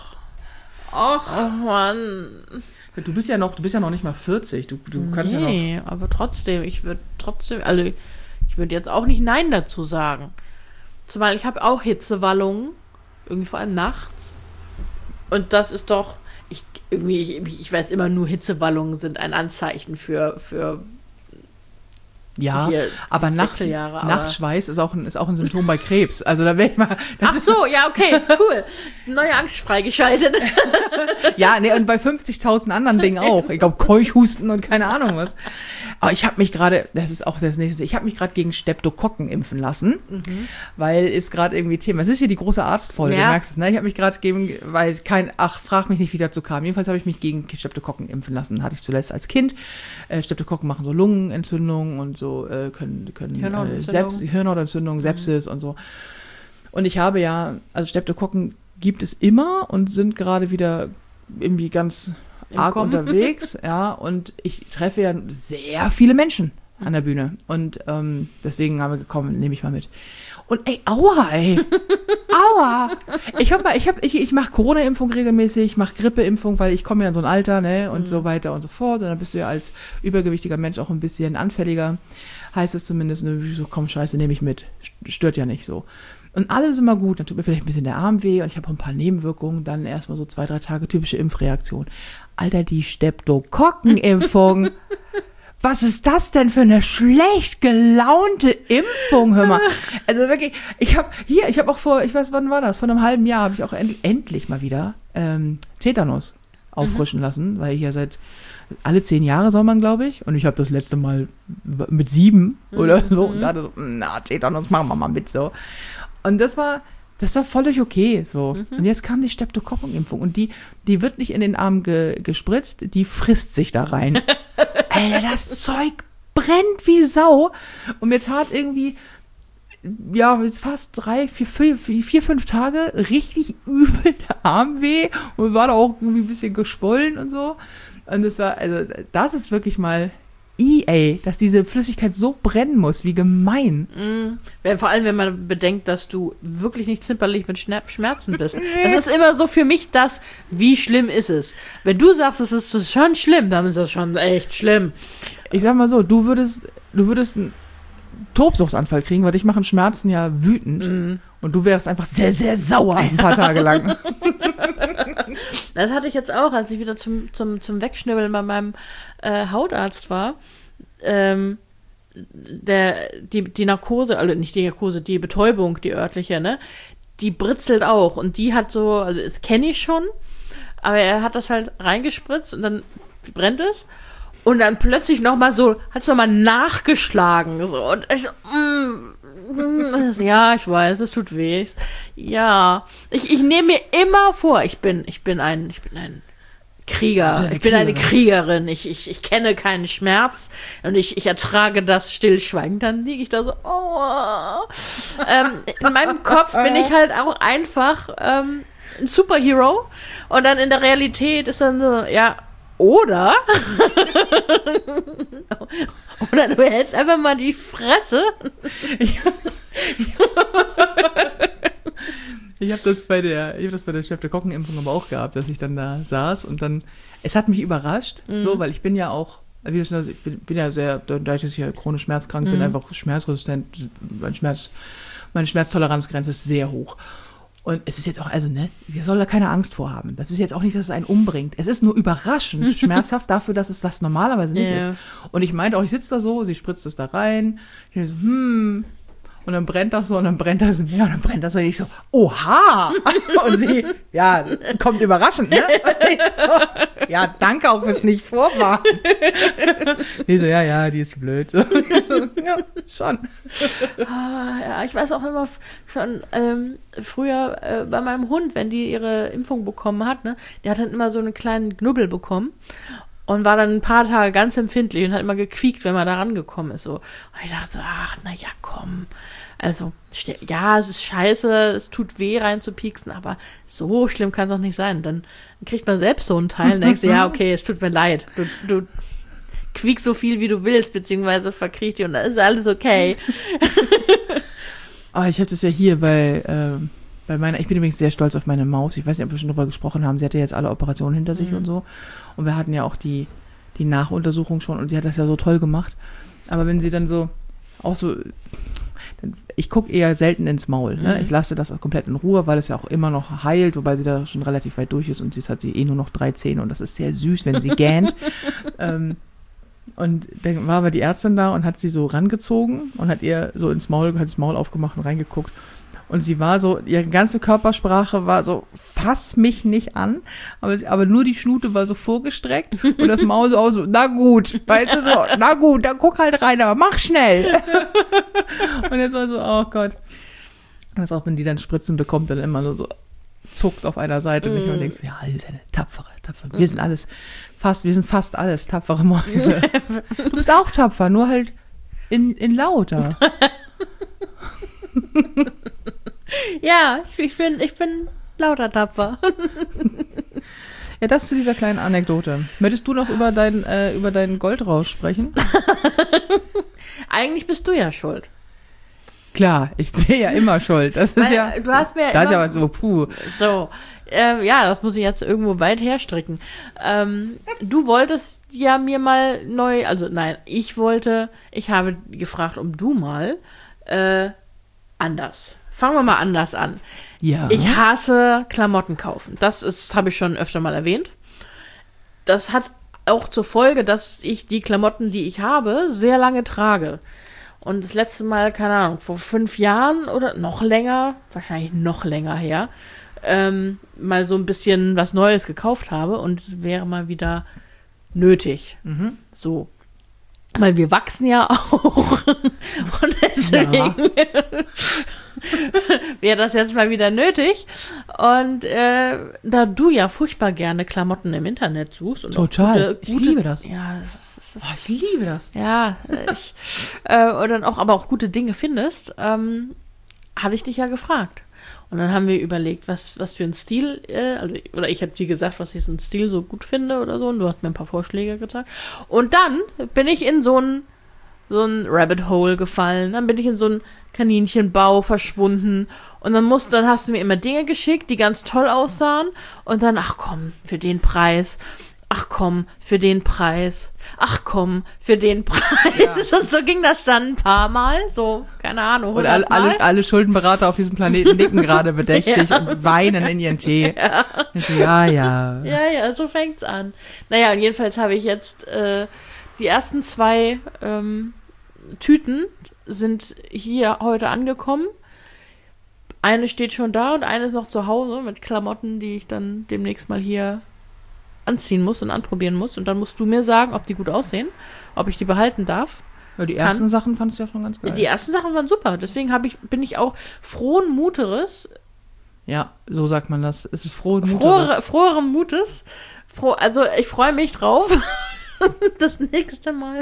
oh Mann. Du bist ja noch nicht mal 40. Du kannst ja noch. Nee, aber trotzdem, ich würde jetzt auch nicht Nein dazu sagen. Zumal ich habe auch Hitzewallungen, irgendwie vor allem nachts. Und das ist doch, ich weiß immer nur, Hitzewallungen sind ein Anzeichen für ja, aber Nachtschweiß ist auch ein Symptom bei Krebs. Also da wäre ich mal. Ach so, ja, okay, cool. Neue Angst freigeschaltet. Ja, nee, und bei 50.000 anderen Dingen auch. Ich glaube, Keuchhusten und keine Ahnung was. Aber ich habe mich gerade, das ist auch das Nächste, ich habe mich gerade gegen Streptokokken impfen lassen, weil ist gerade irgendwie Thema. Es ist hier die große Arztfolge, du merkst es, ne? Ich habe mich gerade frag mich nicht, wie dazu kam. Jedenfalls habe ich mich gegen Streptokokken impfen lassen. Hatte ich zuletzt als Kind. Streptokokken machen so Lungenentzündungen und so können Hirnhautentzündung, Sepsis und so. Und ich habe ja, also Streptokokken gibt es immer und sind gerade wieder irgendwie ganz arg unterwegs, ja, und ich treffe ja sehr viele Menschen an der Bühne und deswegen haben wir gekommen, nehme ich mal mit. Und aua, aua! Ich mache Corona-Impfung regelmäßig, ich mache Grippe-Impfung, weil ich komme ja in so ein Alter, ne, und so weiter und so fort. Und dann bist du ja als übergewichtiger Mensch auch ein bisschen anfälliger, heißt es zumindest, ne, so, komm, scheiße, nehme ich mit. Stört ja nicht so. Und alles ist immer gut, dann tut mir vielleicht ein bisschen der Arm weh und ich habe auch ein paar Nebenwirkungen, dann erstmal so 2-3 Tage typische Impfreaktion. Alter, die Streptokokken-Impfung. Was ist das denn für eine schlecht gelaunte Impfung, hör mal. Also wirklich, ich habe auch wann war das? Vor einem halben Jahr habe ich auch endlich mal wieder Tetanus auffrischen lassen, weil hier alle 10 Jahre soll man, glaube ich. Und ich habe das letzte Mal mit 7 oder so und dachte so, Tetanus, machen wir mal mit so. Und das war völlig okay, so. Und jetzt kam die Streptokokken-Impfung und die wird nicht in den Arm gespritzt, die frisst sich da rein. Alter, das Zeug brennt wie Sau. Und mir tat irgendwie, ja, jetzt fast 4-5 Tage richtig übel der Arm weh und war da auch irgendwie ein bisschen geschwollen und so. Und das ist wirklich mal dass diese Flüssigkeit so brennen muss, wie gemein. Vor allem, wenn man bedenkt, dass du wirklich nicht zimperlich mit Schmerzen bist. Das ist immer so für mich das, wie schlimm ist es? Wenn du sagst, es ist schon schlimm, dann ist das schon echt schlimm. Ich sag mal so, du würdest einen Tobsuchtsanfall kriegen, weil dich machen Schmerzen ja wütend. Und du wärst einfach sehr, sehr sauer ein paar Tage lang. Das hatte ich jetzt auch, als ich wieder zum Wegschnibbeln bei meinem Hautarzt war. Die Narkose, also nicht die Narkose, die Betäubung, die örtliche, ne? Die britzelt auch. Und die hat so, also das kenne ich schon, aber er hat das halt reingespritzt und dann brennt es. Und dann plötzlich hat es nochmal nachgeschlagen. So. Und ich so, ja, ich weiß, es tut weh. Ja, ich nehme mir immer vor, ich bin ein Krieger. Ich bin eine Kriegerin. Ich kenne keinen Schmerz und ich ertrage das stillschweigend. Dann liege ich da so, in meinem Kopf bin ich halt auch einfach ein Superhero. Und dann in der Realität ist dann so, ja, oder du hältst einfach mal die Fresse. Ich habe das bei der Streptokokken-Impfung aber auch gehabt, dass ich dann da saß und dann, es hat mich überrascht, so, weil ich bin ja auch, ich bin ja sehr, dadurch, dass ich ja chronisch schmerzkrank bin, einfach schmerzresistent, meine Schmerztoleranzgrenze ist sehr hoch. Und es ist jetzt auch, also, ne, hier soll da keine Angst vorhaben. Das ist jetzt auch nicht, dass es einen umbringt. Es ist nur überraschend schmerzhaft dafür, dass es das normalerweise nicht ist. Und ich meinte auch, ich sitze da so, sie spritzt es da rein. Ich denke so, und dann brennt das so und dann brennt das mehr und dann brennt das so. Und ich so, oha! Und sie, ja, kommt überraschend, ne? So, ja, danke auch fürs nicht vorwarnen. Die so, ja, die ist blöd. So, ja, schon. Ja, ich weiß auch immer schon früher bei meinem Hund, wenn die ihre Impfung bekommen hat, ne, die hat dann immer so einen kleinen Knubbel bekommen. Und war dann ein paar Tage ganz empfindlich und hat immer gequiekt, wenn man da rangekommen ist. So. Und ich dachte so, ach, na ja, komm. Also, ja, es ist scheiße, es tut weh reinzupieksen, aber so schlimm kann es auch nicht sein. Dann kriegt man selbst so einen Teil und denkst, ja, okay, es tut mir leid. Du quiekst so viel, wie du willst, beziehungsweise verkriecht die und dann ist alles okay. Ich habe das ja hier bei meiner, ich bin übrigens sehr stolz auf meine Maus. Ich weiß nicht, ob wir schon drüber gesprochen haben. Sie hatte jetzt alle Operationen hinter sich und so. Und wir hatten ja auch die Nachuntersuchung schon und sie hat das ja so toll gemacht. Aber wenn sie dann so, auch so, ich gucke eher selten ins Maul. Ne? Ich lasse das auch komplett in Ruhe, weil es ja auch immer noch heilt, wobei sie da schon relativ weit durch ist und jetzt hat sie nur noch 3 Zähne und das ist sehr süß, wenn sie gähnt. Und dann war aber die Ärztin da und hat sie so rangezogen und hat ihr so ins Maul, hat das Maul aufgemacht und reingeguckt. Und sie war so, ihre ganze Körpersprache war so, fass mich nicht an, aber nur die Schnute war so vorgestreckt und das Maul so aus, so, na gut, weißt du so, na gut, dann guck halt rein, aber mach schnell. Und jetzt war so, oh Gott. Was auch, wenn die dann Spritzen bekommt, dann immer nur so zuckt auf einer Seite und ich mir denkst, ja, die ist eine tapfere. Wir sind fast alles tapfere Mäuse. Du bist auch tapfer, nur halt in lauter. Ja, ich bin lauter tapfer. Ja, das zu dieser kleinen Anekdote. Möchtest du noch über deinen Goldrausch sprechen? Eigentlich bist du ja schuld. Klar, ich bin ja immer schuld. Das ist ja. Du hast mir das ist ja aber so, So, ja, das muss ich jetzt irgendwo weit herstricken. Du wolltest ja mir mal ich habe gefragt, ob du mal anders. Fangen wir mal anders an. Ja. Ich hasse Klamotten kaufen. Das habe ich schon öfter mal erwähnt. Das hat auch zur Folge, dass ich die Klamotten, die ich habe, sehr lange trage. Und das letzte Mal, keine Ahnung, vor 5 Jahren oder noch länger, wahrscheinlich noch länger her, mal so ein bisschen was Neues gekauft habe und es wäre mal wieder nötig. So. Weil wir wachsen ja auch. Und deswegen wäre das jetzt mal wieder nötig. Und da du ja furchtbar gerne Klamotten im Internet suchst. Und total. Ich liebe das. Ja, ich liebe das. Ja, und dann aber auch gute Dinge findest, hatte ich dich ja gefragt. Und dann haben wir überlegt, was für ein Stil, oder ich habe dir gesagt, was ich so einen Stil so gut finde oder so, und du hast mir ein paar Vorschläge gezeigt. Und dann bin ich in so ein Rabbit Hole gefallen, dann bin ich in so einen Kaninchenbau verschwunden und dann hast du mir immer Dinge geschickt, die ganz toll aussahen und dann, ach komm, für den Preis. Ach komm, für den Preis. Ach komm, für den Preis. Ja. Und so ging das dann ein paar Mal. So, keine Ahnung. Und alle Schuldenberater auf diesem Planeten nicken gerade bedächtig und weinen in ihren Tee. Ja. Ja, so fängt's an. Naja, und jedenfalls habe ich jetzt die ersten 2 Tüten sind hier heute angekommen. Eine steht schon da und eine ist noch zu Hause mit Klamotten, die ich dann demnächst mal hier anziehen muss und anprobieren muss. Und dann musst du mir sagen, ob die gut aussehen, ob ich die behalten darf. Ja, die ersten Sachen fandst du ja schon ganz geil. Die ersten Sachen waren super. Deswegen bin ich auch frohen Muteres. Ja, so sagt man das. Es ist frohen Muteres. Froheren Mutes. Also ich freue mich drauf, das nächste Mal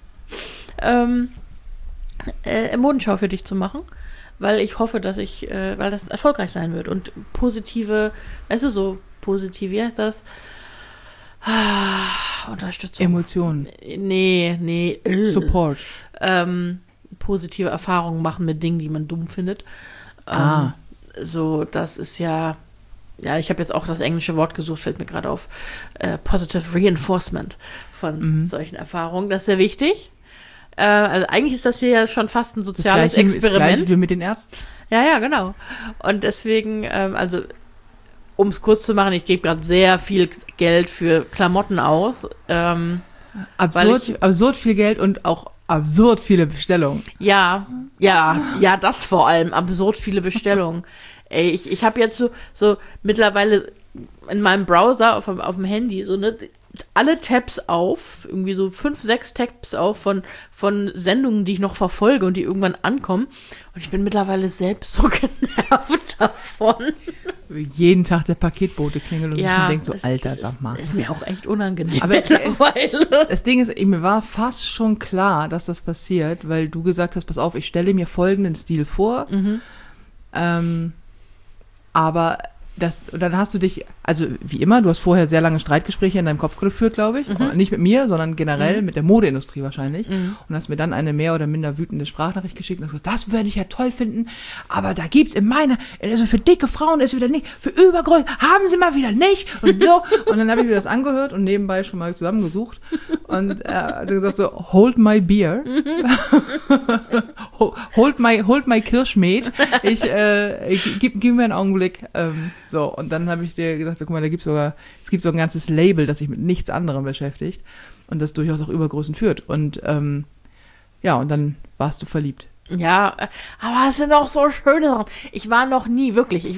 Modenschau für dich zu machen. Weil ich hoffe, weil das erfolgreich sein wird. Und positive, wie heißt das? Unterstützung. Emotionen. Nee. Support. Positive Erfahrungen machen mit Dingen, die man dumm findet. So, das ist ja, ich habe jetzt auch das englische Wort gesucht, fällt mir gerade auf. Positive Reinforcement von solchen Erfahrungen. Das ist sehr wichtig. Also eigentlich ist das hier ja schon fast ein soziales Experiment. Das Gleiche wie mit den Ärzten. Ja, genau. Und deswegen, um es kurz zu machen, ich gebe gerade sehr viel Geld für Klamotten aus. Absurd viel Geld und auch absurd viele Bestellungen. Ja, das vor allem. Absurd viele Bestellungen. Ey, ich habe jetzt so mittlerweile in meinem Browser auf dem Handy so alle Tabs auf, irgendwie so 5, 6 Tabs auf von Sendungen, die ich noch verfolge und die irgendwann ankommen. Und ich bin mittlerweile selbst so genervt davon. Jeden Tag der Paketbote klingelt und ich denke so, Alter, sag mal. Ist mir auch echt unangenehm. Aber das Ding ist, mir war fast schon klar, dass das passiert, weil du gesagt hast, pass auf, ich stelle mir folgenden Stil vor. Aber dann hast du dich, also wie immer, du hast vorher sehr lange Streitgespräche in deinem Kopf geführt, glaube ich. Nicht mit mir, sondern generell mit der Modeindustrie wahrscheinlich. Und hast mir dann eine mehr oder minder wütende Sprachnachricht geschickt und hast gesagt, das würde ich ja toll finden, aber da gibt's also für dicke Frauen ist wieder nicht, für Übergröße haben sie mal wieder nicht und so. Und dann habe ich mir das angehört und nebenbei schon mal zusammengesucht und hat gesagt so, hold my beer. hold my Kirschmet. Gib mir einen Augenblick. So, und dann habe ich dir gesagt, so, guck mal, es gibt so ein ganzes Label, das sich mit nichts anderem beschäftigt und das durchaus auch Übergrößen führt. Und und dann warst du verliebt. Ja, aber es sind auch so schöne Sachen. Ich war noch nie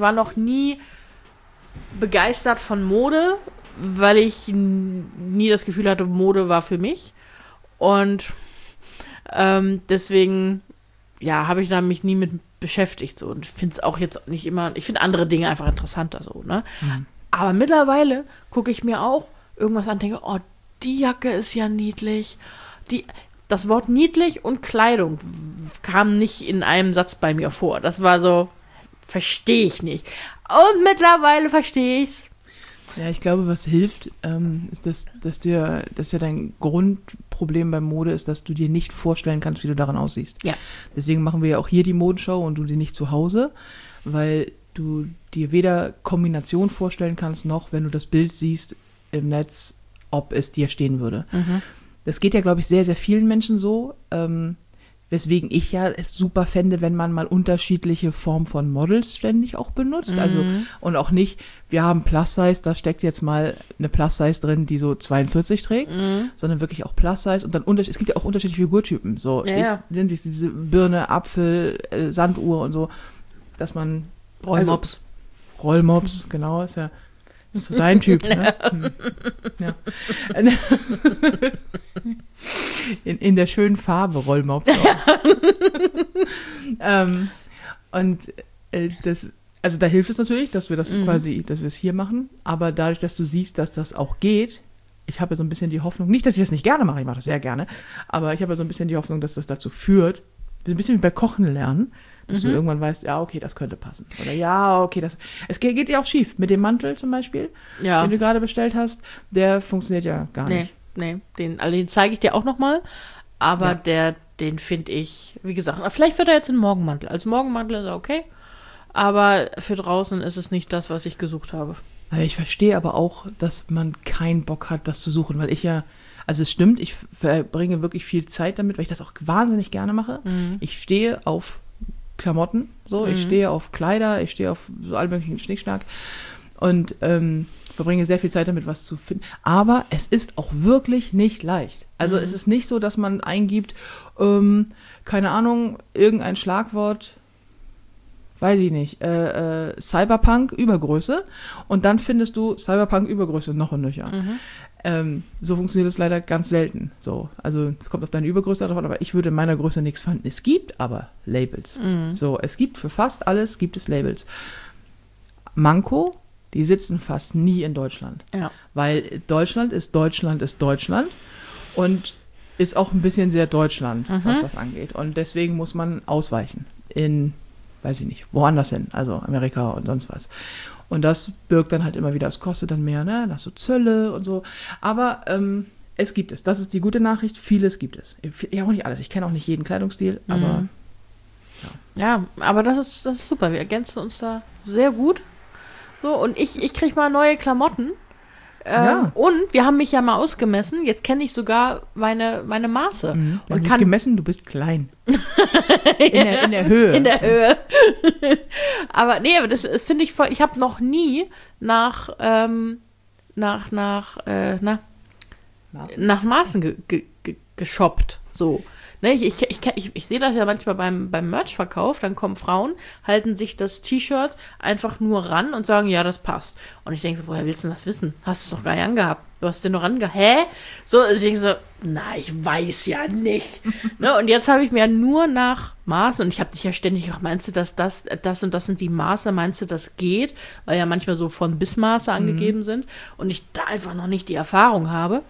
begeistert von Mode, weil ich nie das Gefühl hatte, Mode war für mich. Und deswegen, habe ich da mich nie mit beschäftigt so und finde es auch jetzt nicht immer, ich finde andere Dinge einfach interessanter so, ne? Aber mittlerweile gucke ich mir auch irgendwas an und denke, oh, die Jacke ist ja niedlich. Das Wort niedlich und Kleidung kam nicht in einem Satz bei mir vor. Das war so, verstehe ich nicht. Und mittlerweile verstehe ich's. Ja, ich glaube, was hilft, ist, dass ja dein Grundproblem bei Mode ist, dass du dir nicht vorstellen kannst, wie du daran aussiehst. Ja. Deswegen machen wir ja auch hier die Modenschau und du die nicht zu Hause, weil du dir weder Kombination vorstellen kannst, noch, wenn du das Bild siehst im Netz, ob es dir stehen würde. Das geht ja, glaube ich, sehr, sehr vielen Menschen so, weswegen ich ja es super fände, wenn man mal unterschiedliche Formen von Models ständig auch benutzt. Also, und auch nicht, wir haben Plus-Size, da steckt jetzt mal eine Plus-Size drin, die so 42 trägt, sondern wirklich auch Plus-Size und dann es gibt ja auch unterschiedliche Figurtypen. So, diese Birne, Apfel, Sanduhr und so, dass man Rollmops, genau, ist so dein Typ, ne? Ja. In der schönen Farbe Rollmops. Also da hilft es natürlich, dass wir das dass wir es hier machen, aber dadurch, dass du siehst, dass das auch geht, ich habe ja so ein bisschen die Hoffnung, nicht, dass ich das nicht gerne mache, ich mache das sehr gerne, aber ich habe ja so ein bisschen die Hoffnung, dass das dazu führt, ein bisschen wie bei Kochen lernen, dass du irgendwann weißt, ja, okay, das könnte passen. Oder ja, okay, es geht ja auch schief. Mit dem Mantel zum Beispiel, den du gerade bestellt hast, der funktioniert ja gar nicht. Nee, den zeige ich dir auch nochmal, aber den finde ich, wie gesagt, vielleicht wird er jetzt ein Morgenmantel. Als Morgenmantel ist er okay, aber für draußen ist es nicht das, was ich gesucht habe. Ich verstehe aber auch, dass man keinen Bock hat, das zu suchen, weil also es stimmt, ich verbringe wirklich viel Zeit damit, weil ich das auch wahnsinnig gerne mache. Ich stehe auf Klamotten, so, ich stehe auf Kleider, ich stehe auf so all möglichen Schnickschnack und verbringe sehr viel Zeit damit, was zu finden. Aber es ist auch wirklich nicht leicht. Also es ist nicht so, dass man eingibt, keine Ahnung, irgendein Schlagwort, weiß ich nicht, Cyberpunk Übergröße und dann findest du Cyberpunk Übergröße noch und nöcher. So funktioniert es leider ganz selten. So, also es kommt auf deine Übergröße davon, aber ich würde in meiner Größe nichts finden. Es gibt aber Labels. So, es gibt für fast alles gibt es Labels. Manko, die sitzen fast nie in Deutschland. Ja. Weil Deutschland ist Deutschland und ist auch ein bisschen sehr Deutschland, was das angeht. Und deswegen muss man ausweichen weiß ich nicht, woanders hin, also Amerika und sonst was. Und das birgt dann halt immer wieder, es kostet dann mehr, ne, das so Zölle und so. Aber es gibt es, das ist die gute Nachricht, vieles gibt es. Ja, auch nicht alles, ich kenne auch nicht jeden Kleidungsstil, aber ja, aber das ist super, wir ergänzen uns da sehr gut. So, und ich kriege mal neue Klamotten. Und wir haben mich ja mal ausgemessen. Jetzt kenne ich sogar meine Maße. Und nicht gemessen, du bist klein. in der Höhe. In der Höhe. Aber das finde ich voll. Ich habe noch nie nach Maßen geshoppt. So. Ne, ich sehe das ja manchmal beim Merch-Verkauf, dann kommen Frauen, halten sich das T-Shirt einfach nur ran und sagen, ja, das passt. Und ich denke so, woher willst du das wissen? Hast du es doch gar nicht angehabt. Du hast den noch angehabt. Hä? So, ich denke so, na, ich weiß ja nicht. Ne, und jetzt habe ich mir ja nur nach Maßen, und ich habe dich ja ständig auch, meinst du, dass das und das sind die Maße, meinst du, das geht? Weil ja manchmal so von bis Maße angegeben sind und ich da einfach noch nicht die Erfahrung habe.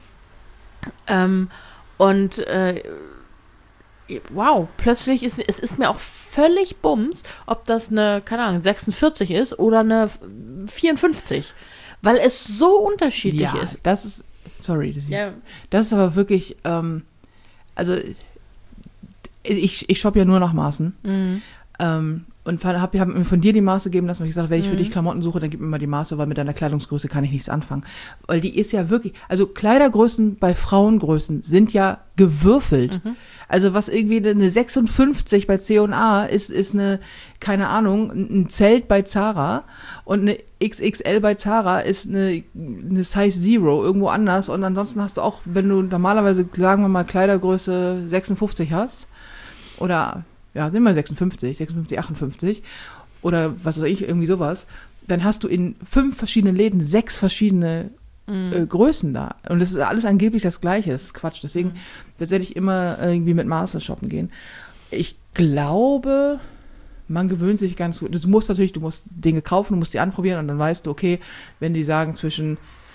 Wow, plötzlich ist mir auch völlig bums, ob das eine, keine Ahnung, 46 ist oder eine 54, weil es so unterschiedlich ist. Das ist, sorry, das ist aber wirklich, also ich shoppe ja nur nach Maßen. Und habe mir von dir die Maße gegeben lassen, weil ich gesagt habe, wenn ich für dich Klamotten suche, dann gib mir mal die Maße, weil mit deiner Kleidungsgröße kann ich nichts anfangen. Weil die ist ja wirklich, also Kleidergrößen bei Frauengrößen sind ja gewürfelt. Also was irgendwie eine 56 bei C&A ist eine, keine Ahnung, ein Zelt bei Zara und eine XXL bei Zara ist eine Size Zero irgendwo anders und ansonsten hast du auch, wenn du normalerweise, sagen wir mal, Kleidergröße 56 hast oder ja, sind wir 56, 58 oder was weiß ich, irgendwie sowas, dann hast du in 5 verschiedenen Läden 6 verschiedene Größen da. Und das ist alles angeblich das Gleiche, das ist Quatsch. Deswegen werde ich immer irgendwie mit Maße shoppen gehen. Ich glaube, man gewöhnt sich ganz gut. Du musst Dinge kaufen, du musst die anprobieren und dann weißt du, okay, wenn die sagen zwischen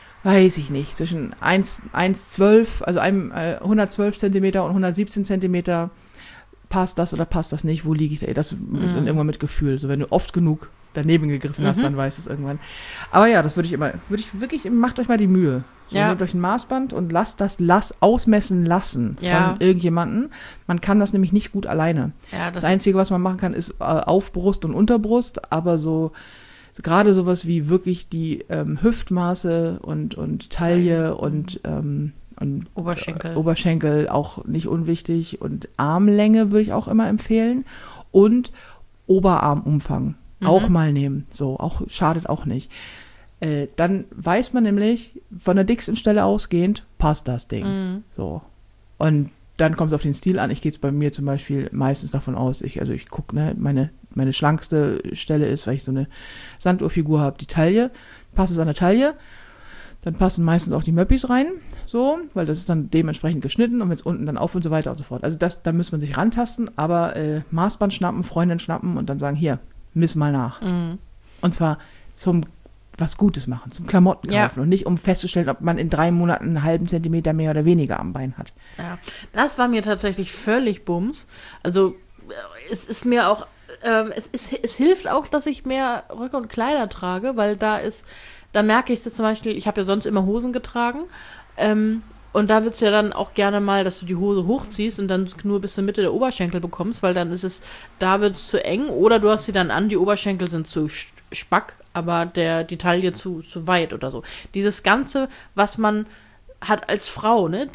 1,12, also 112 Zentimeter und 117 Zentimeter, passt das oder passt das nicht, wo liege ich da? Das ist dann irgendwann mit Gefühl. So, wenn du oft genug daneben gegriffen hast, dann weißt du es irgendwann. Aber ja, das würde ich wirklich, macht euch mal die Mühe. So, nehmt euch ein Maßband und lasst ausmessen lassen von irgendjemandem. Man kann das nämlich nicht gut alleine. Ja, das Einzige, was man machen kann, ist Aufbrust und Unterbrust, aber so gerade sowas wie wirklich die Hüftmaße und Taille und Oberschenkel auch nicht unwichtig und Armlänge würde ich auch immer empfehlen und Oberarmumfang auch mal nehmen, so, auch schadet auch nicht. Dann weiß man nämlich, von der dicksten Stelle ausgehend, passt das Ding. So. Und dann kommt es auf den Stil an. Ich gehe es bei mir zum Beispiel meistens davon aus, ich gucke, ne, meine schlankste Stelle ist, weil ich so eine Sanduhrfigur habe, die Taille, passt es an der Taille. Dann passen meistens auch die Möppis rein, so, weil das ist dann dementsprechend geschnitten und wenn es unten dann auf und so weiter und so fort. Also da muss man sich rantasten, aber Maßband schnappen, Freundin schnappen und dann sagen, hier, miss mal nach. Und zwar zum was Gutes machen, zum Klamotten kaufen und nicht um festzustellen, ob man in 3 Monaten einen halben Zentimeter mehr oder weniger am Bein hat. Ja, das war mir tatsächlich völlig bums. Also es ist mir auch, es hilft auch, dass ich mehr Röcke und Kleider trage, weil da merke ich das zum Beispiel, ich habe ja sonst immer Hosen getragen und da wird es ja dann auch gerne mal, dass du die Hose hochziehst und dann nur bis zur Mitte der Oberschenkel bekommst, weil dann da wird es zu eng oder du hast sie dann an, die Oberschenkel sind zu spack, aber die Taille zu weit oder so. Dieses Ganze, was man hat als Frau, ne,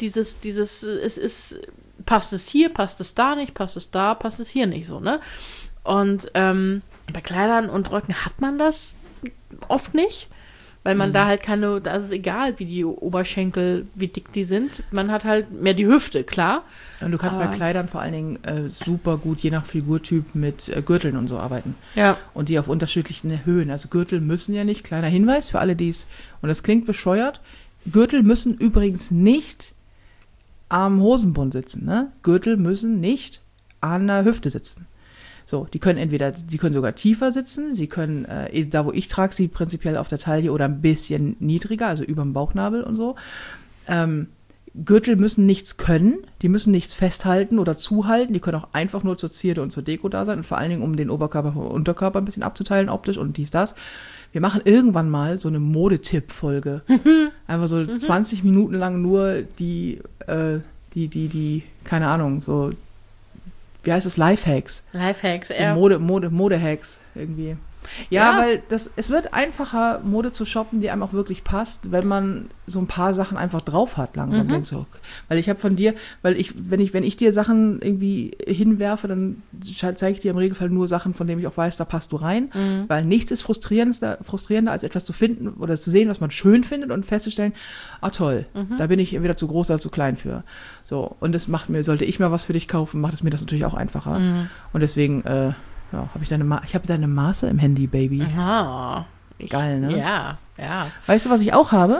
passt es hier, passt es da nicht, passt es da, passt es hier nicht so, ne? Und bei Kleidern und Röcken hat man das oft nicht. Weil man da halt da ist es egal, wie die Oberschenkel, wie dick die sind. Man hat halt mehr die Hüfte, klar. Und du kannst bei Kleidern vor allen Dingen super gut, je nach Figurtyp, mit Gürteln und so arbeiten. Ja. Und die auf unterschiedlichen Höhen. Also Gürtel müssen ja nicht, kleiner Hinweis für alle, die es, und das klingt bescheuert, Gürtel müssen übrigens nicht am Hosenbund sitzen. Ne? Gürtel müssen nicht an der Hüfte sitzen. So, die können sogar tiefer sitzen, sie können, da wo ich trage, sie prinzipiell auf der Taille oder ein bisschen niedriger, also über dem Bauchnabel und so. Gürtel müssen nichts können, die müssen nichts festhalten oder zuhalten, die können auch einfach nur zur Zierde und zur Deko da sein und vor allen Dingen, um den Oberkörper vom Unterkörper ein bisschen abzuteilen, optisch und dies, das. Wir machen irgendwann mal so eine Modetipp-Folge. Einfach so 20 Minuten lang nur die, keine Ahnung, so, wie heißt es, Lifehacks? Lifehacks, so Mode-Hacks irgendwie. Ja, weil es wird einfacher, Mode zu shoppen, die einem auch wirklich passt, wenn man so ein paar Sachen einfach drauf hat langsam. Denkst du, weil ich habe von dir, wenn ich dir Sachen irgendwie hinwerfe, dann zeige ich dir im Regelfall nur Sachen, von denen ich auch weiß, da passt du rein. Weil nichts ist frustrierender, als etwas zu finden oder zu sehen, was man schön findet und festzustellen, toll, da bin ich entweder zu groß oder zu klein für. So, und das sollte ich mal was für dich kaufen, macht es mir das natürlich auch einfacher. Und deswegen, habe ich deine Maße im Handy, Baby. Aha. Geil, ne? Ja. Weißt du, was ich auch habe?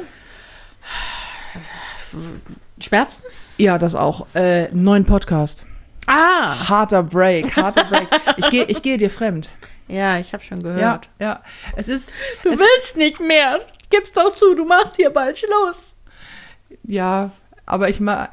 Schmerzen? Ja, das auch. Einen neuen Podcast. Harter Break. Ich gehe dir fremd. Ja, ich habe schon gehört. Ja. Du willst nicht mehr. Gib's doch zu, du machst hier bald Schluss. Ja, aber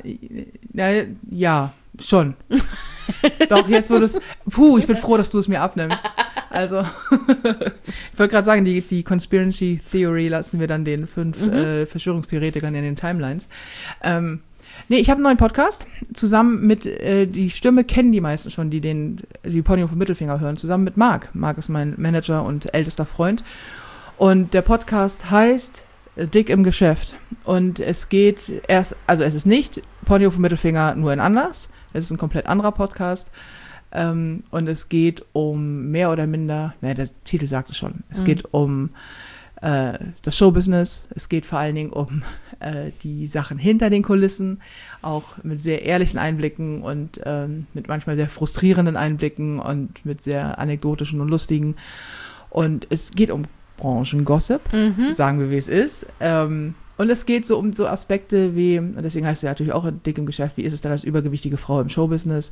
ja, schon. Doch, jetzt wurde es. Ich bin froh, dass du es mir abnimmst. Also, ich wollte gerade sagen, die Conspiracy Theory lassen wir dann den 5 Verschwörungstheoretikern in den Timelines. Ich habe einen neuen Podcast, zusammen mit, die Stimme kennen die meisten schon, die Ponyhof Mittelfinger hören, zusammen mit Marc. Marc ist mein Manager und ältester Freund. Und der Podcast heißt Dick im Geschäft. Und es ist nicht Ponyhof Mittelfinger nur in anders. Es ist ein komplett anderer Podcast. Und es geht um mehr oder minder, der Titel sagt es schon, es geht um das Showbusiness, es geht vor allen Dingen um die Sachen hinter den Kulissen, auch mit sehr ehrlichen Einblicken und mit manchmal sehr frustrierenden Einblicken und mit sehr anekdotischen und lustigen. Und es geht um Branchengossip, sagen wir, wie es ist. Und es geht so um so Aspekte wie, und deswegen heißt es ja natürlich auch Dick im Geschäft, wie ist es dann als übergewichtige Frau im Showbusiness,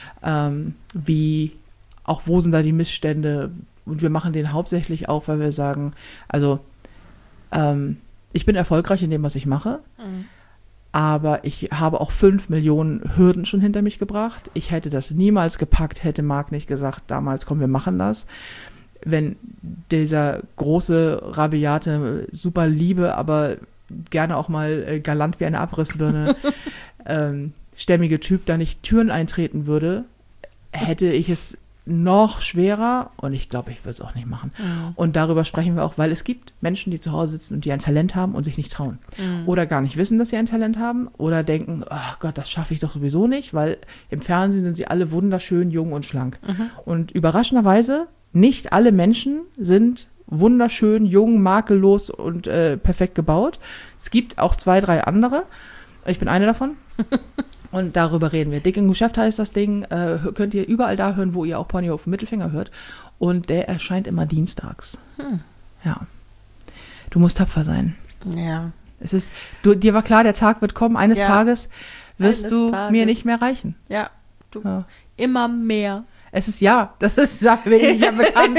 wo sind da die Missstände, und wir machen den hauptsächlich auch, weil wir sagen, also ich bin erfolgreich in dem, was ich mache, aber ich habe auch 5 Millionen Hürden schon hinter mich gebracht. Ich hätte das niemals gepackt, hätte Marc nicht gesagt, damals, komm, wir machen das. Wenn dieser große, rabiate, super liebe, aber gerne auch mal galant wie eine Abrissbirne, stämmige Typ da nicht Türen eintreten würde, hätte ich es noch schwerer, und ich glaube, ich würde es auch nicht machen. Und darüber sprechen wir auch, weil es gibt Menschen, die zu Hause sitzen und die ein Talent haben und sich nicht trauen. Oder gar nicht wissen, dass sie ein Talent haben, oder denken, ach Gott, das schaffe ich doch sowieso nicht, weil im Fernsehen sind sie alle wunderschön, jung und schlank. Und überraschenderweise, nicht alle Menschen sind wunderschön, jung, makellos und perfekt gebaut. Es gibt auch 2, 3 andere. Ich bin eine davon. Und darüber reden wir. Dick im Geschäft heißt das Ding. Könnt ihr überall da hören, wo ihr auch Ponyhof Mittelfinger hört. Und der erscheint immer dienstags. Ja. Du musst tapfer sein. Ja. Dir war klar, der Tag wird kommen. Eines Tages wirst du mir nicht mehr reichen. Ja. Immer mehr. Das ist ja wenig bekannt.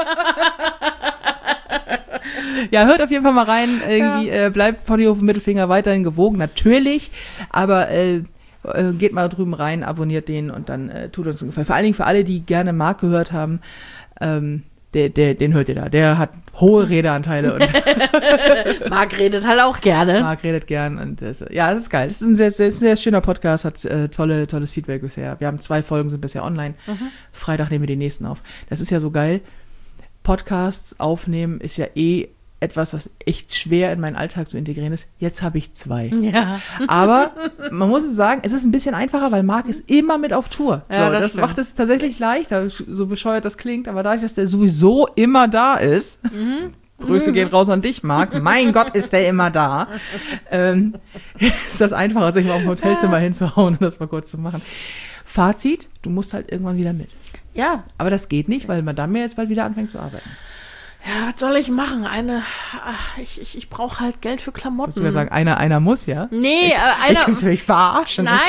Ja, hört auf jeden Fall mal rein. Irgendwie bleibt Ponyhof Mittelfinger weiterhin gewogen, natürlich. Aber geht mal drüben rein, abonniert den und dann tut uns einen Gefallen. Vor allen Dingen für alle, die gerne Marc gehört haben, den hört ihr da. Der hat hohe Redeanteile. Und Marc redet halt auch gerne. Marc redet gern. Und es ist geil. Es ist ein sehr schöner Podcast, hat tolles Feedback bisher. Wir haben 2 Folgen, sind bisher online. Freitag nehmen wir die nächsten auf. Das ist ja so geil. Podcasts aufnehmen ist ja etwas, was echt schwer in meinen Alltag zu integrieren ist. Jetzt habe ich 2. Ja. Aber man muss sagen, es ist ein bisschen einfacher, weil Marc ist immer mit auf Tour. Ja, das macht es tatsächlich leichter, so bescheuert das klingt. Aber dadurch, dass der sowieso immer da ist, Grüße gehen raus an dich, Marc. Mein Gott, ist der immer da. Ist das einfacher, sich mal auf dem Hotelzimmer hinzuhauen und das mal kurz zu machen. Fazit, du musst halt irgendwann wieder mit. Ja. Aber das geht nicht, weil Madame jetzt bald wieder anfängt zu arbeiten. Ja, was soll ich machen? Ich brauche halt Geld für Klamotten. Willst du ja sagen, einer muss, ja? Nee, Ich muss mich verarschen. Nein,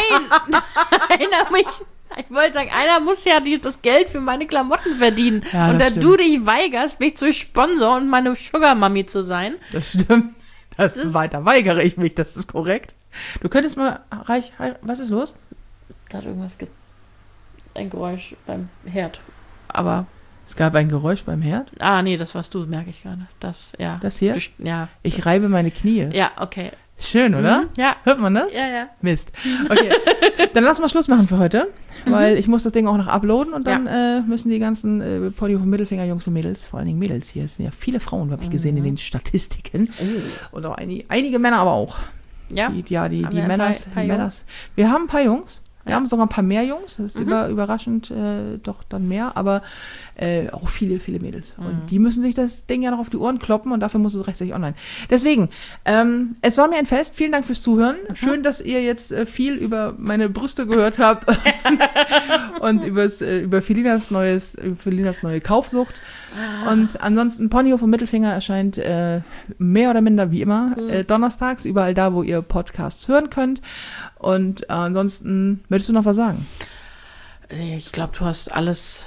ich wollte sagen, einer muss ja das Geld für meine Klamotten verdienen. Ja, und da stimmt. du dich weigerst, mich zu Sponsor und meine Sugar Mami zu sein. Das stimmt. Weiter weigere ich mich, das ist korrekt. Du könntest mal, was ist los? Da hat irgendwas ein Geräusch beim Herd. Aber es gab ein Geräusch beim Herd? nee, das warst du, merke ich gerade. Das hier? Ja. Ich reibe meine Knie. Ja, okay. Schön, oder? Ja. Hört man das? Ja. Mist. Okay, dann lass mal Schluss machen für heute, weil ich muss das Ding auch noch uploaden und dann müssen die ganzen Pony vom Mittelfinger Jungs und Mädels, vor allen Dingen Mädels hier, es sind ja viele Frauen, habe ich gesehen in den Statistiken und auch einige Männer aber auch. Ja, die Männers. Wir haben ein paar Jungs. Wir haben sogar ein paar mehr Jungs, das ist überraschend doch dann mehr, aber auch viele, viele Mädels. Und die müssen sich das Ding ja noch auf die Ohren kloppen und dafür muss es rechtzeitig online. Deswegen, es war mir ein Fest. Vielen Dank fürs Zuhören. Schön, dass ihr jetzt viel über meine Brüste gehört habt und über Felinas neue Kaufsucht. Und ansonsten Ponyhof vom Mittelfinger erscheint mehr oder minder wie immer donnerstags, überall da, wo ihr Podcasts hören könnt. Und ansonsten, möchtest du noch was sagen? Ich glaube, du hast alles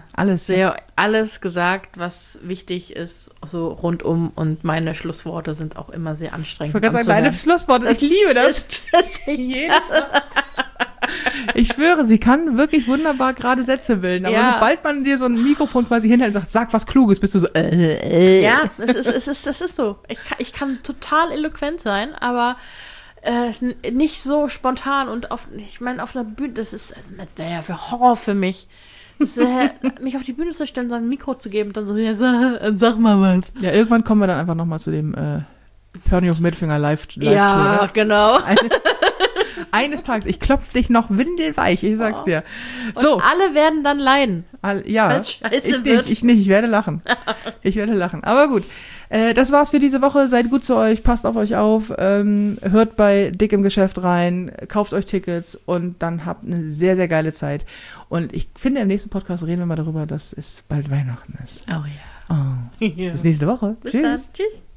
gesagt, was wichtig ist, so rundum. Und meine Schlussworte sind auch immer sehr anstrengend. Ich wollte gerade sagen, deine Schlussworte, ich liebe das. Jedes Mal. Ich schwöre, sie kann wirklich wunderbar gerade Sätze bilden. Aber sobald man dir so ein Mikrofon quasi hinhält und sagt, sag was Kluges, bist du so, Ja, das ist so. Ich kann total eloquent sein, aber nicht so spontan und auf einer Bühne, das wäre ja für Horror für mich. Mich auf die Bühne zu stellen, so ein Mikro zu geben und dann so, sag mal was. Ja, irgendwann kommen wir dann einfach nochmal zu dem Ponyhof Mittelfinger Live-Tour. Ja, genau. Eines Tages, ich klopfe dich noch windelweich, ich sag's dir. So. Und alle werden dann leiden. Ja, ich nicht, ich werde lachen. Aber gut, das war's für diese Woche. Seid gut zu euch, passt auf euch auf, hört bei Dick im Geschäft rein, kauft euch Tickets und dann habt eine sehr, sehr geile Zeit. Und ich finde, im nächsten Podcast reden wir mal darüber, dass es bald Weihnachten ist. Oh ja. Bis nächste Woche. Bis Tschüss. dann. Tschüss.